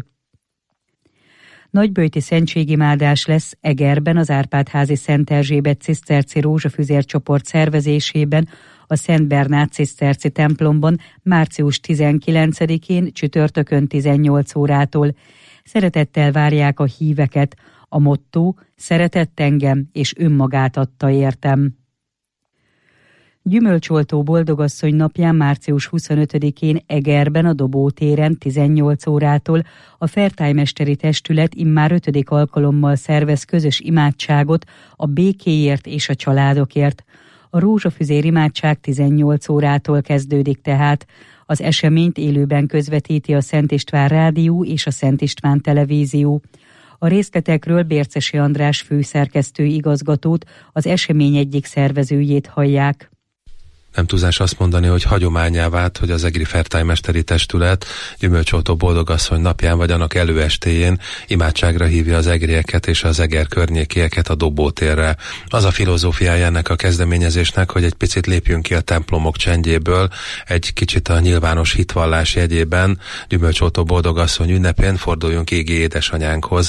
Nagyböjti szentségimádás lesz Egerben, az Árpád-házi Szent Erzsébet ciszterci rózsafüzér csoport szervezésében, a Szent Bernát ciszterci templomban március 19-én csütörtökön 18 órától. Szeretettel várják a híveket. A motto: szeretett engem, és önmagát adta értem. Gyümölcsoltó boldogasszony napján március 25-én Egerben a Dobó téren 18 órától a Fertájmesteri Testület immár 5. alkalommal szervez közös imádságot a békéért és a családokért. A rózsafüzér imádság 18 órától kezdődik tehát. Az eseményt élőben közvetíti a Szent István Rádió és a Szent István Televízió. A részletekről Bércesi András főszerkesztő igazgatót, az esemény egyik szervezőjét hallják. Nem túlzás azt mondani, hogy hagyománnyá vált, hogy az Egri Fertájmesteri Testület Gyümölcsoltó boldogasszony napján vagy annak előestéjén imádságra hívja az egrieket és az Eger környékieket a Dobótérre. Az a filozófiája ennek a kezdeményezésnek, hogy egy picit lépjünk ki a templomok csendjéből, egy kicsit a nyilvános hitvallás jegyében Gyümölcsoltó boldogasszony ünnepén forduljunk égi édesanyánkhoz.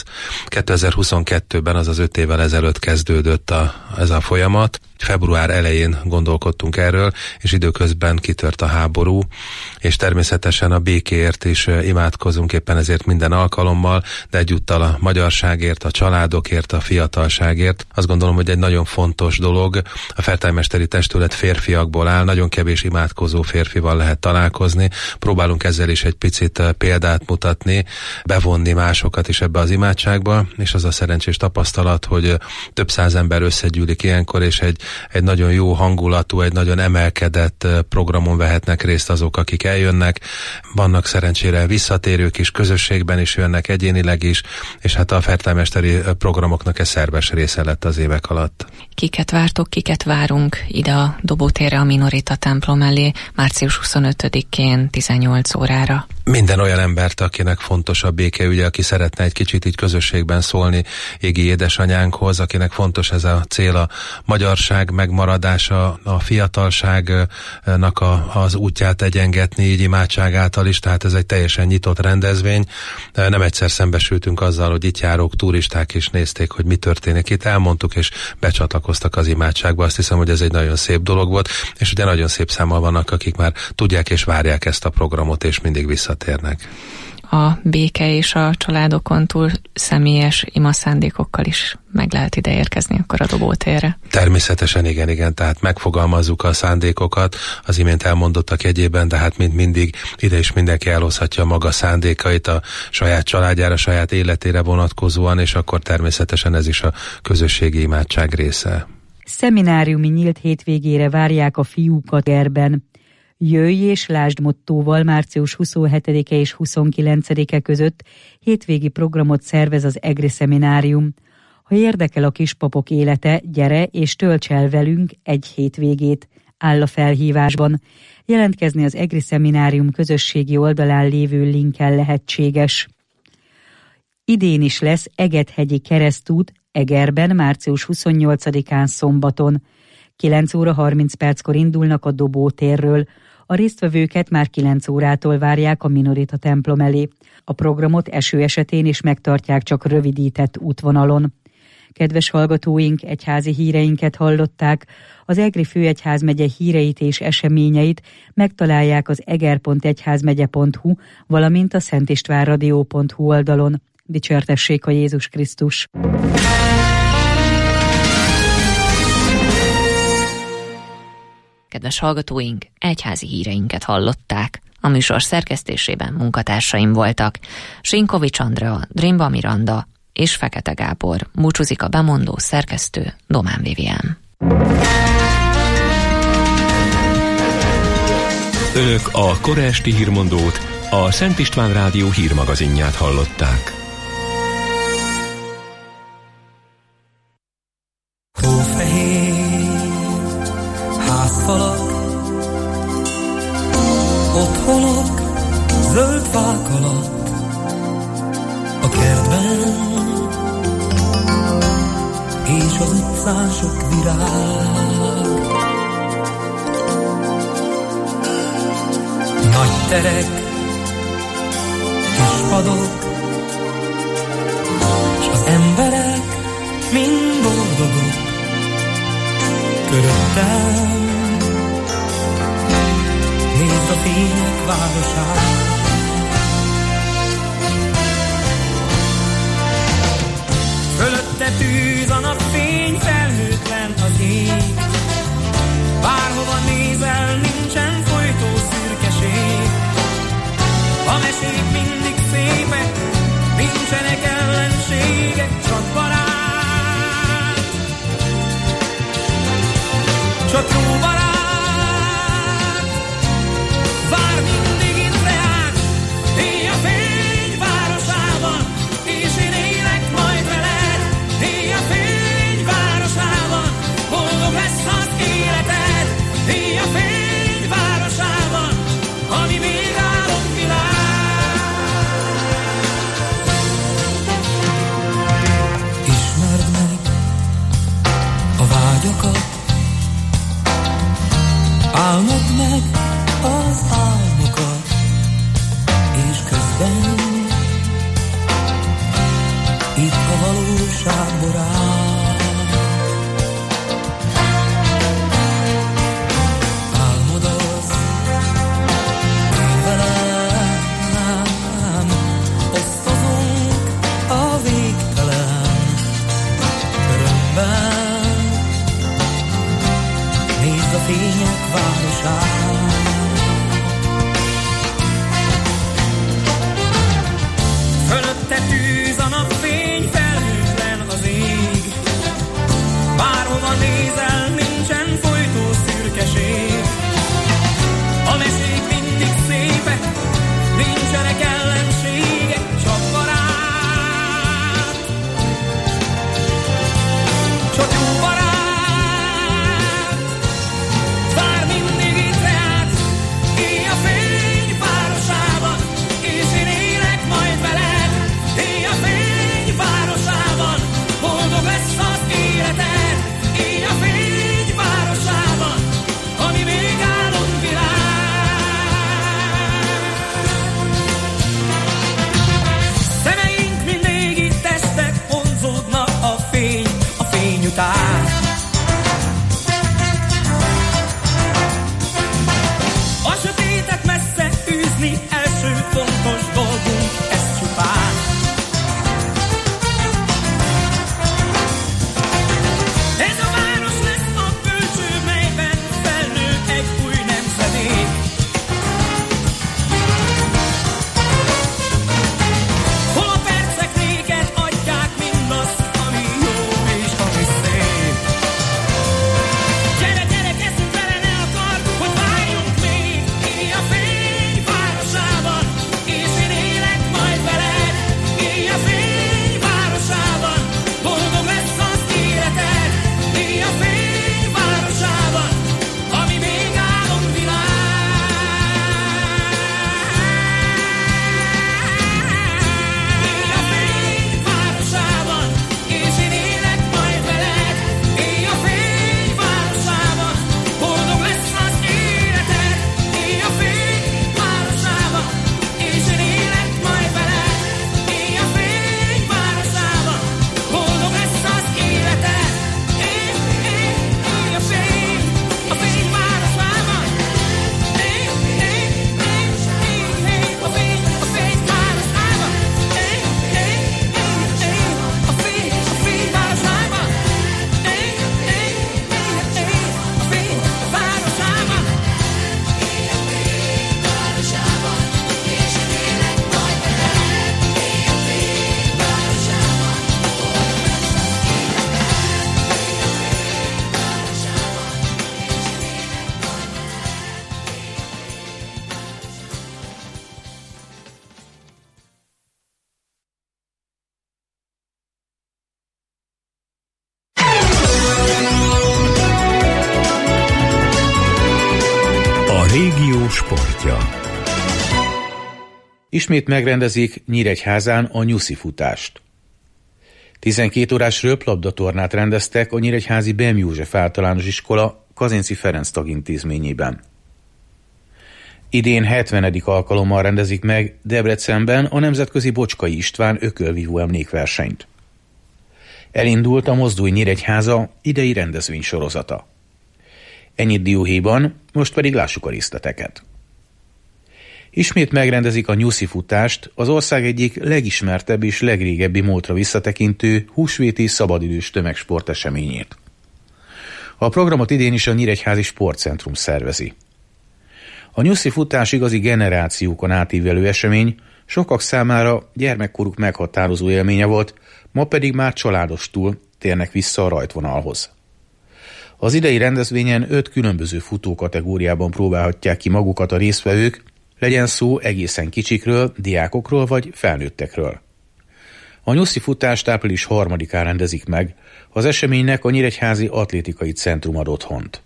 2022-ben, azaz 5 évvel ezelőtt kezdődött ez a folyamat. Február elején gondolkodtunk erről, és időközben kitört a háború, és természetesen a békéért is imádkozunk éppen ezért minden alkalommal, de egyúttal a magyarságért, a családokért, a fiatalságért. Azt gondolom, hogy egy nagyon fontos dolog. A Fertájmesteri Testület férfiakból áll, nagyon kevés imádkozó férfival lehet találkozni. Próbálunk ezzel is egy picit példát mutatni, bevonni másokat is ebbe az imádságba, és az a szerencsés tapasztalat, hogy több száz ember összegyűlik ilyenkor, és egy nagyon jó hangulatú, egy nagyon emelkedett programon vehetnek részt azok, akik eljönnek. Vannak szerencsére visszatérők is, közösségben is jönnek, egyénileg is, és hát a fertájmesteri programoknak ez szerves része lett az évek alatt. Kiket vártok, kiket várunk ide a Dobótérre, a Minorita templom elé március 25-én 18 órára? Minden olyan embert, akinek fontos a békeügye, aki szeretne egy kicsit így közösségben szólni égi édesanyánkhoz, akinek fontos ez a cél, a magyarság megmaradása, a fiatalságnak az útját egyengetni így imádság által is, tehát ez egy teljesen nyitott rendezvény. Nem egyszer szembesültünk azzal, hogy itt járók turisták is nézték, hogy mi történik itt, elmondtuk és becsatlakoztak az imádságba. Azt hiszem, hogy ez egy nagyon szép dolog volt, és ugye nagyon szép számmal vannak, akik már tudják és várják ezt a programot, és mindig visszatérnek. A béke és a családokon túl személyes imaszándékokkal is meg lehet ide érkezni akkor a Dobótérre. Természetesen igen, tehát megfogalmazzuk a szándékokat, az imént elmondottak jegyében, de hát mint mindig ide is mindenki elhozhatja maga szándékait a saját családjára, saját életére vonatkozóan, és akkor természetesen ez is a közösségi imádság része. Szemináriumi nyílt hétvégére várják a fiúkat Egerben. Jöjj és lásd mottóval március 27-e és 29-e között hétvégi programot szervez az Egri Szeminárium. Ha érdekel a kispapok élete, gyere és tölts el velünk egy hétvégét, áll a felhívásban. Jelentkezni az Egri Szeminárium közösségi oldalán lévő linken lehetséges. Idén is lesz Egethegyi keresztút Egerben március 28-án szombaton. 9 óra 30 perckor indulnak a Dobótérről. A résztvevőket már 9 órától várják a Minorita templom elé. A programot eső esetén is megtartják csak rövidített útvonalon. Kedves hallgatóink, egyházi híreinket hallották. Az Egri főegyházmegye híreit és eseményeit megtalálják az eger.egyházmegye.hu, valamint a szentistvánradio.hu oldalon. Dicsértessék a Jézus Krisztus! Kedves hallgatóink, egyházi híreinket hallották. A műsor szerkesztésében munkatársaim voltak Sinkovics Andrea, Drimba Miranda és Fekete Gábor. Búcsúzik a bemondó szerkesztő Domán Vivien. Önök a kora esti hírmondót, a Szent István Rádió hírmagazinját hallották. kertben, és az utcán sok virág. Nagy terek, kis padok, és az emberek mind boldogok köröttem. Nézd a fények városát, fölötte tűz a napfény, felhőtlen az ég. Bárhova nézel, nincsen folytó szürkeség. A mesék mindig szépek, nincsenek ellenségek, csak barát, csak jó barát. Vár mindig itt reák, éjjel-fény városában, és én élek majd veled. Éjjel-fény városában, boldog lesz az életed. Éjjel-fény városában, ami még álomvilág. Ismerd meg a vágyakat, álmod meg az álmokat, és közben itt a valóság borát. Álmod az, én velem osztozunk a végtelen örömben. Nézd a fények városát, fölötte tűz a napfény, felhőtlen az ég. Ismét megrendezik Nyíregyházán a nyuszi futást. 12 órás röplabdatornát rendeztek a nyíregyházi Bem József általános iskola Kazinczy Ferenc tagintézményében. Idén 70. alkalommal rendezik meg Debrecenben a nemzetközi Bocskai István ökölvívó emlékversenyt. Elindult a Mozdulj Nyíregyháza idei rendezvénysorozata. Ennyit dióhéjban, most pedig lássuk a részleteket. Ismét megrendezik a nyuszi futást, az ország egyik legismertebb és legrégebbi múltra visszatekintő húsvéti szabadidős tömegsporteseményét. A programot idén is a Nyíregyházi Sportcentrum szervezi. A nyuszi futás igazi generációkon átívelő esemény, sokak számára gyermekkoruk meghatározó élménye volt, ma pedig már családostól térnek vissza a rajtvonalhoz. Az idei rendezvényen 5 különböző futókategóriában próbálhatják ki magukat a résztvevők, legyen szó egészen kicsikről, diákokról vagy felnőttekről. A nyuszi futást április 3-án rendezik meg, az eseménynek a Nyíregyházi Atlétikai Centrum ad otthont.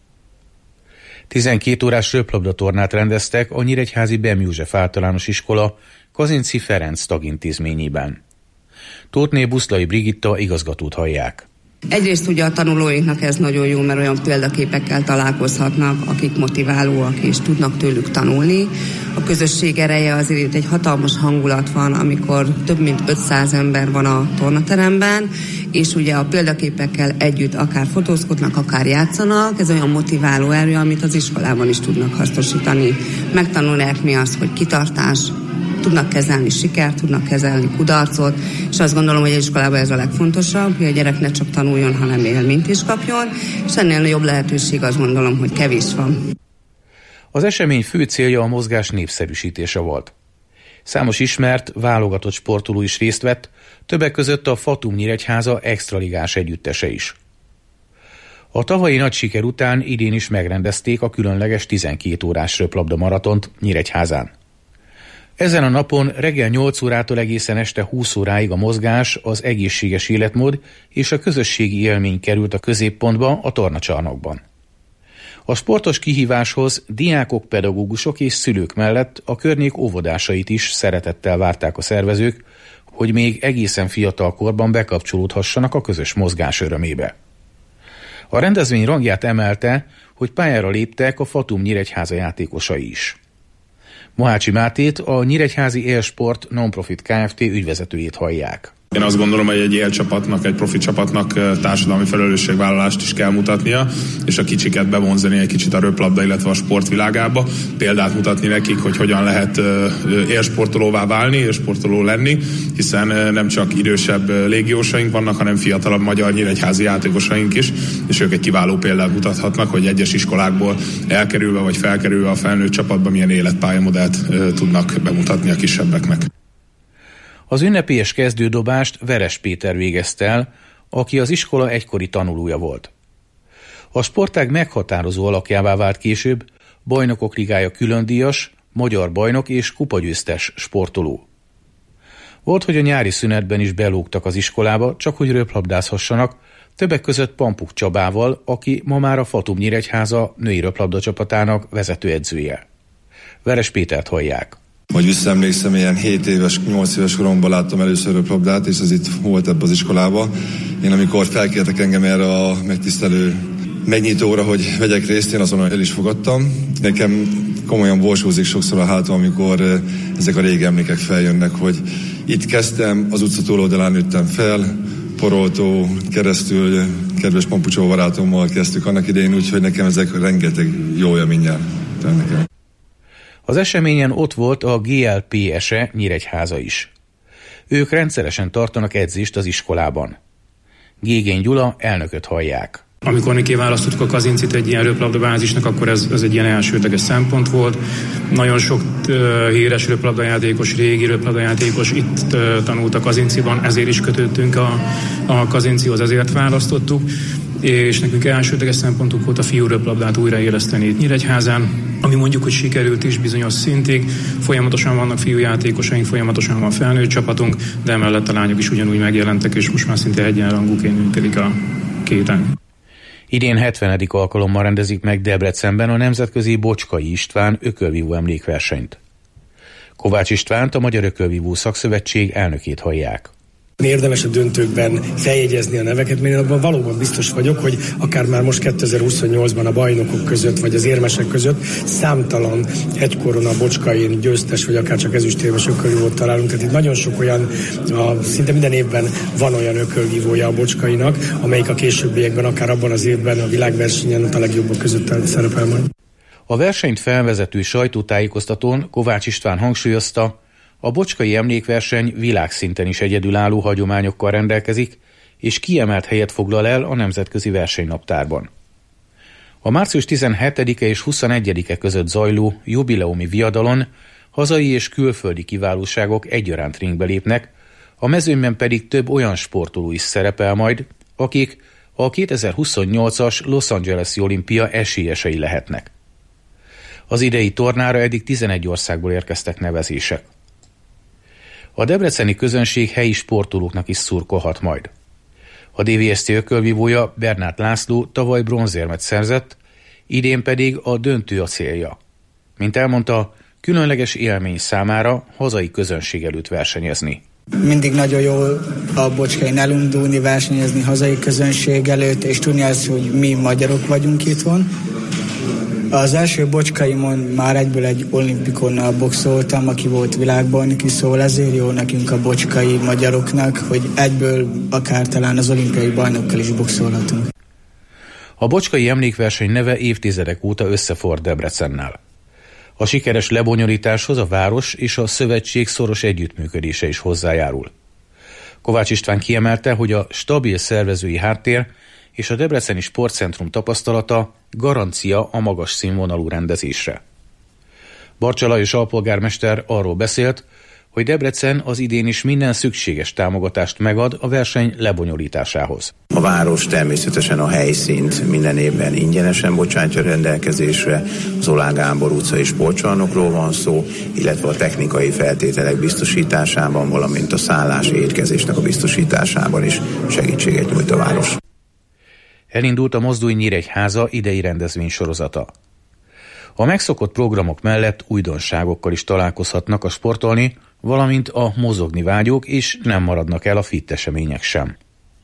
12 órás röplabdatornát rendeztek a Nyíregyházi Bem József általános iskola Kazinczy Ferenc tagintézményében. Tóthné Buszlai Brigitta igazgatót hallják. Egyrészt ugye a tanulóinknak ez nagyon jó, mert olyan példaképekkel találkozhatnak, akik motiválóak és tudnak tőlük tanulni. A közösség ereje azért egy hatalmas hangulat van, amikor több mint 500 ember van a tornateremben, és ugye a példaképekkel együtt akár fotózkodnak, akár játszanak. Ez olyan motiváló erő, amit az iskolában is tudnak hasznosítani. Megtanulják mi az, hogy kitartás, tudnak kezelni sikert, tudnak kezelni kudarcot, és azt gondolom, hogy az iskolában ez a legfontosabb, hogy a gyerek ne csak tanuljon, hanem élményt is kapjon, és ennél nagyobb lehetőség azt gondolom, hogy kevés van. Az esemény fő célja a mozgás népszerűsítése volt. Számos ismert, válogatott sportoló is részt vett, többek között a Fatum Nyíregyháza extraligás együttese is. A tavalyi nagy siker után idén is megrendezték a különleges 12 órás röplabda maratont Nyíregyházán. Ezen a napon reggel 8 órától egészen este 20 óráig a mozgás, az egészséges életmód és a közösségi élmény került a középpontba a tornacsarnokban. A sportos kihíváshoz diákok, pedagógusok és szülők mellett a környék óvodásait is szeretettel várták a szervezők, hogy még egészen fiatal korban bekapcsolódhassanak a közös mozgás örömébe. A rendezvény rangját emelte, hogy pályára léptek a Fatum Nyíregyháza játékosai is. Mohácsi Mátét, a Nyíregyházi Élsport Nonprofit Kft. Ügyvezetőjét hallják. Én azt gondolom, hogy egy élcsapatnak, egy profi csapatnak társadalmi felelősségvállalást is kell mutatnia, és a kicsiket bevonzani egy kicsit a röplabda, illetve a sportvilágába. Példát mutatni nekik, hogy hogyan lehet élsportolóvá válni, élsportoló lenni, hiszen nem csak idősebb légiósaink vannak, hanem fiatalabb magyar nyíregyházi játékosaink is, és ők egy kiváló példát mutathatnak, hogy egyes iskolákból elkerülve vagy felkerülve a felnőtt csapatba milyen életpályamodellt tudnak bemutatni a kisebbeknek. Az ünnepélyes kezdődobást Veres Péter végezte el, aki az iskola egykori tanulója volt. A sportág meghatározó alakjává vált később, Bajnokok Ligája különdíjas, magyar bajnok és kupagyőztes sportoló. Volt, hogy a nyári szünetben is belógtak az iskolába, csak hogy röplabdázhassanak, többek között Pampuk Csabával, aki ma már a Fatum Nyíregyháza női röplabda csapatának vezetőedzője. Veres Pétert hallják. Hogy visszaemlékszem, ilyen 7 éves, 8 éves koromban láttam először röplabdát, és ez itt volt ebben az iskolában. Én amikor felkértek engem erre a megtisztelő megnyitóra, hogy vegyek részt, én azon el is fogadtam. Nekem komolyan borsózik sokszor a hátam, amikor ezek a régi emlékek feljönnek, hogy itt kezdtem, az utca túloldalán nőttem fel, Poroltó keresztül kedves Pampucsó barátommal kezdtük annak idején, úgyhogy nekem ezek rengeteg jó élménnyel tennek. Az eseményen ott volt a GLPS-e Nyíregyháza is. Ők rendszeresen tartanak edzést az iskolában. Gégény Gyula elnököt hallják. Amikor mi kiválasztottuk a Kazincit egy ilyen röplabdabázisnak, akkor ez egy ilyen elsődleges szempont volt. Nagyon sok híres röplabdajátékos, régi röplabdajátékos itt tanult a Kazinciban, ezért is kötöttünk a Kazincihoz, ezért választottuk. És nekünk elsődleges szempontunk volt a fiú röplabdát újraéleszteni itt Nyíregyházán, ami mondjuk, hogy sikerült is bizonyos szintig. Folyamatosan vannak fiújátékosaink, folyamatosan van felnőtt csapatunk, de emellett a lányok is ugyanúgy megjelentek, és most már szinte egyenrangúként működik a két ág. Idén 70. alkalommal rendezik meg Debrecenben a nemzetközi Bocskai István ökölvívó emlékversenyt. Kovács Istvánt, a Magyar Ökölvívó Szakszövetség elnökét hallják. Érdemes a döntőkben feljegyezni a neveket, mert én abban valóban biztos vagyok, hogy akár már most 2028-ban a bajnokok között, vagy az érmesek között számtalan egykoron a Bocskai győztes, vagy akár csak ezüstérmes ökölvívót találunk. Tehát itt nagyon sok olyan, szinte minden évben van olyan ökölvívója a Bocskainak, amelyik a későbbiekben, akár abban az évben a világversenyen a legjobbak között szerepel majd. A versenyt felvezető sajtótájékoztatón Kovács István hangsúlyozta, a Bocskai emlékverseny világszinten is egyedülálló hagyományokkal rendelkezik, és kiemelt helyet foglal el a nemzetközi versenynaptárban. A március 17-e és 21-e között zajló jubileumi viadalon hazai és külföldi kiválóságok egyaránt ringbe lépnek, a mezőnyben pedig több olyan sportoló is szerepel majd, akik a 2028-as Los Angeles-i olimpia esélyesei lehetnek. Az idei tornára eddig 11 országból érkeztek nevezések. A debreceni közönség helyi sportolóknak is szurkolhat majd. A DVSC ökölvívója Bernát László tavaly bronzérmet szerzett, idén pedig a döntő a célja. Mint elmondta, különleges élmény számára hazai közönség előtt versenyezni. Mindig nagyon jó a Bocskáin elindulni, versenyezni hazai közönség előtt, és tudni azt, hogy mi magyarok vagyunk itthon. Az első Bocskaimon már egyből egy olimpikonnal boxoltam, aki volt világbajnoki, szóval ezért jó nekünk a bocskai magyaroknak, hogy egyből akár talán az olimpiai bajnokkal is boxolhatunk. A Bocskai emlékverseny neve évtizedek óta összeforr Debrecennel. A sikeres lebonyolításhoz a város és a szövetség szoros együttműködése is hozzájárul. Kovács István kiemelte, hogy a stabil szervezői háttér és a Debreceni Sportcentrum tapasztalata garancia a magas színvonalú rendezésre. Barcsa Lajos alpolgármester arról beszélt, hogy Debrecen az idén is minden szükséges támogatást megad a verseny lebonyolításához. A város természetesen a helyszínt minden évben ingyenesen bocsátja rendelkezésre, az Oláh Gábor utcai sportcsarnokról van szó, illetve a technikai feltételek biztosításában, valamint a szállás étkezésnek a biztosításában is segítséget nyújt a város. Elindult a Mozdulj Nyíregyháza idei rendezvénysorozata. A megszokott programok mellett újdonságokkal is találkozhatnak a sportolni, valamint a mozogni vágyók, és nem maradnak el a fit események sem.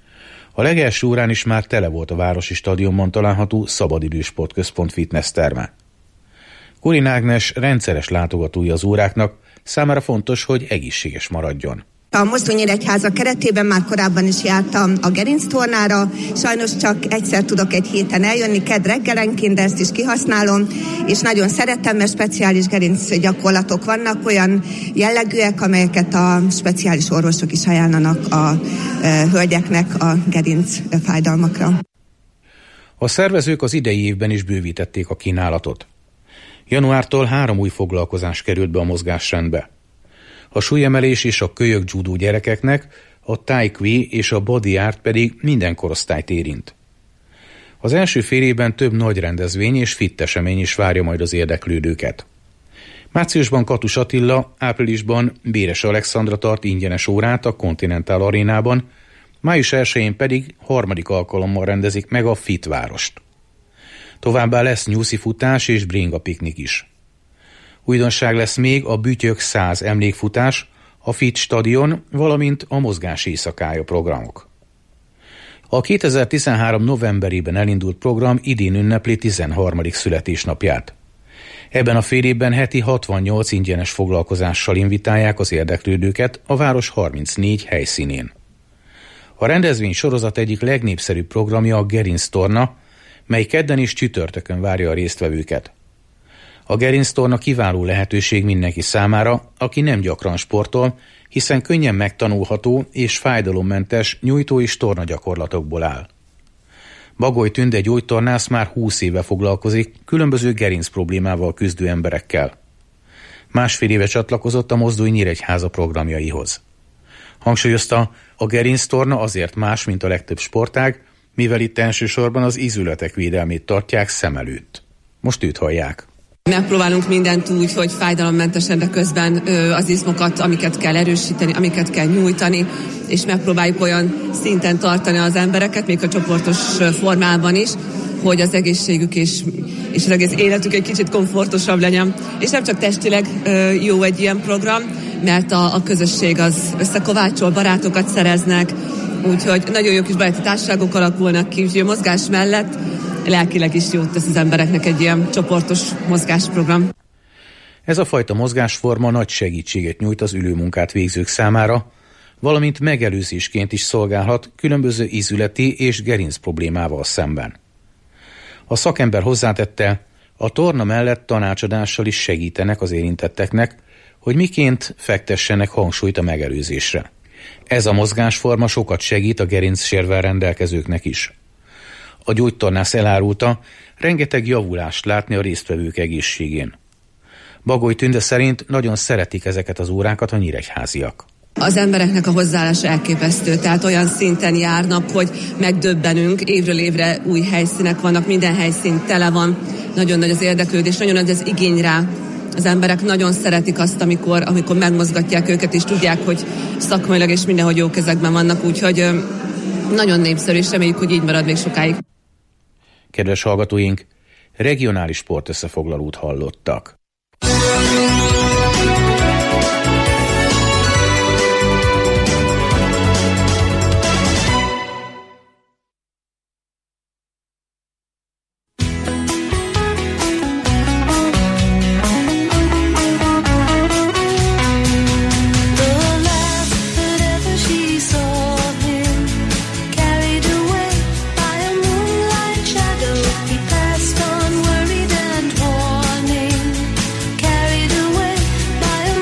A legelső órán is már tele volt a városi stadionban található szabadidős sportközpont fitness terme. Kurin Ágnes rendszeres látogatója az óráknak, számára fontos, hogy egészséges maradjon. A Mozdulj Nyíregyháza keretében már korábban is jártam a gerinctornára, sajnos csak egyszer tudok egy héten eljönni, kedd reggelenként, de ezt is kihasználom, és nagyon szeretem, mert speciális gerinc gyakorlatok vannak, olyan jellegűek, amelyeket a speciális orvosok is ajánlanak a hölgyeknek a gerinc fájdalmakra. A szervezők az idei évben is bővítették a kínálatot. Januártól 3 új foglalkozás került be a mozgásrendbe. A súlyemelés és a kölyök judó gyerekeknek, a tai chi és a body art pedig minden korosztályt érint. Az első fél évben több nagy rendezvény és fit esemény is várja majd az érdeklődőket. Márciusban Katus Attila, áprilisban Béres Alexandra tart ingyenes órát a Continental Arénában, május 1-én pedig harmadik alkalommal rendezik meg a Fit várost. Továbbá lesz nyuszi futás és bringa piknik is. Újdonság lesz még a Bütyök 100 emlékfutás, a Fit stadion, valamint a mozgás éjszakája programok. A 2013. novemberében elindult program idén ünnepli 13. születésnapját. Ebben a fél évben heti 68 ingyenes foglalkozással invitálják az érdeklődőket a város 34 helyszínén. A rendezvény sorozat egyik legnépszerűbb programja a gerinctorna, mely kedden és csütörtökön várja a résztvevőket. A gerinctorna kiváló lehetőség mindenki számára, aki nem gyakran sportol, hiszen könnyen megtanulható és fájdalommentes nyújtó és torna gyakorlatokból áll. Bagoly Tünde gyógytornász már 20 éve foglalkozik különböző gerinc problémával küzdő emberekkel. Másfél éve csatlakozott a Mozdulj Nyíregyháza programjaihoz. Hangsúlyozta, a gerinctorna azért más, mint a legtöbb sportág, mivel itt elsősorban az ízületek védelmét tartják szem előtt. Most őt hallják. Megpróbálunk mindent úgy, hogy fájdalommentesen, de közben az izmokat, amiket kell erősíteni, amiket kell nyújtani, és megpróbáljuk olyan szinten tartani az embereket, még a csoportos formában is, hogy az egészségük és az egész életük egy kicsit komfortosabb legyen. És nem csak testileg jó egy ilyen program, mert a közösség az összekovácsol, barátokat szereznek, úgyhogy nagyon jó kis baráti társaságok alakulnak ki, úgyhogy a mozgás mellett lelkileg is jót tesz az embereknek egy ilyen csoportos mozgásprogram. Ez a fajta mozgásforma nagy segítséget nyújt az ülőmunkát végzők számára, valamint megelőzésként is szolgálhat különböző ízületi és gerinc problémával szemben. A szakember hozzátette, a torna mellett tanácsadással is segítenek az érintetteknek, hogy miként fektessenek hangsúlyt a megelőzésre. Ez a mozgásforma sokat segít a gerincsérvel rendelkezőknek is. A gyógytornász elárulta, rengeteg javulást látni a résztvevők egészségén. Bagoly Tünde szerint nagyon szeretik ezeket az órákat a nyíregyháziak. Az embereknek a hozzáállása elképesztő, tehát olyan szinten járnak, hogy megdöbbenünk, évről évre új helyszínek vannak, minden helyszín tele van, nagyon nagy az érdeklődés, nagyon nagy az igény rá. Az emberek nagyon szeretik azt, amikor megmozgatják őket, és tudják, hogy szakmailag és mindenhogy jó kezekben vannak, úgyhogy nagyon népszerű, és reméljük, hogy így marad még sokáig. Kedves hallgatóink, regionális sportösszefoglalót hallottak. Carried away by a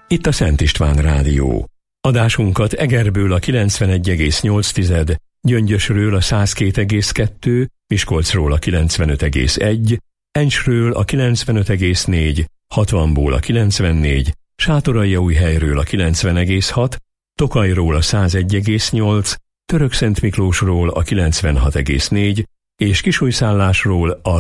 Itt a Szent István Rádió. Adásunkat Egerből a 91,8, Gyöngyösről a 102,2, Miskolcról a 95,1, Encsről a 95,4, Hatvanból a 94, Sátoraljaújhelyről a 90,6, Tokajról a 101,8, Törökszentmiklósról a 96,4 és Kisújszállásról a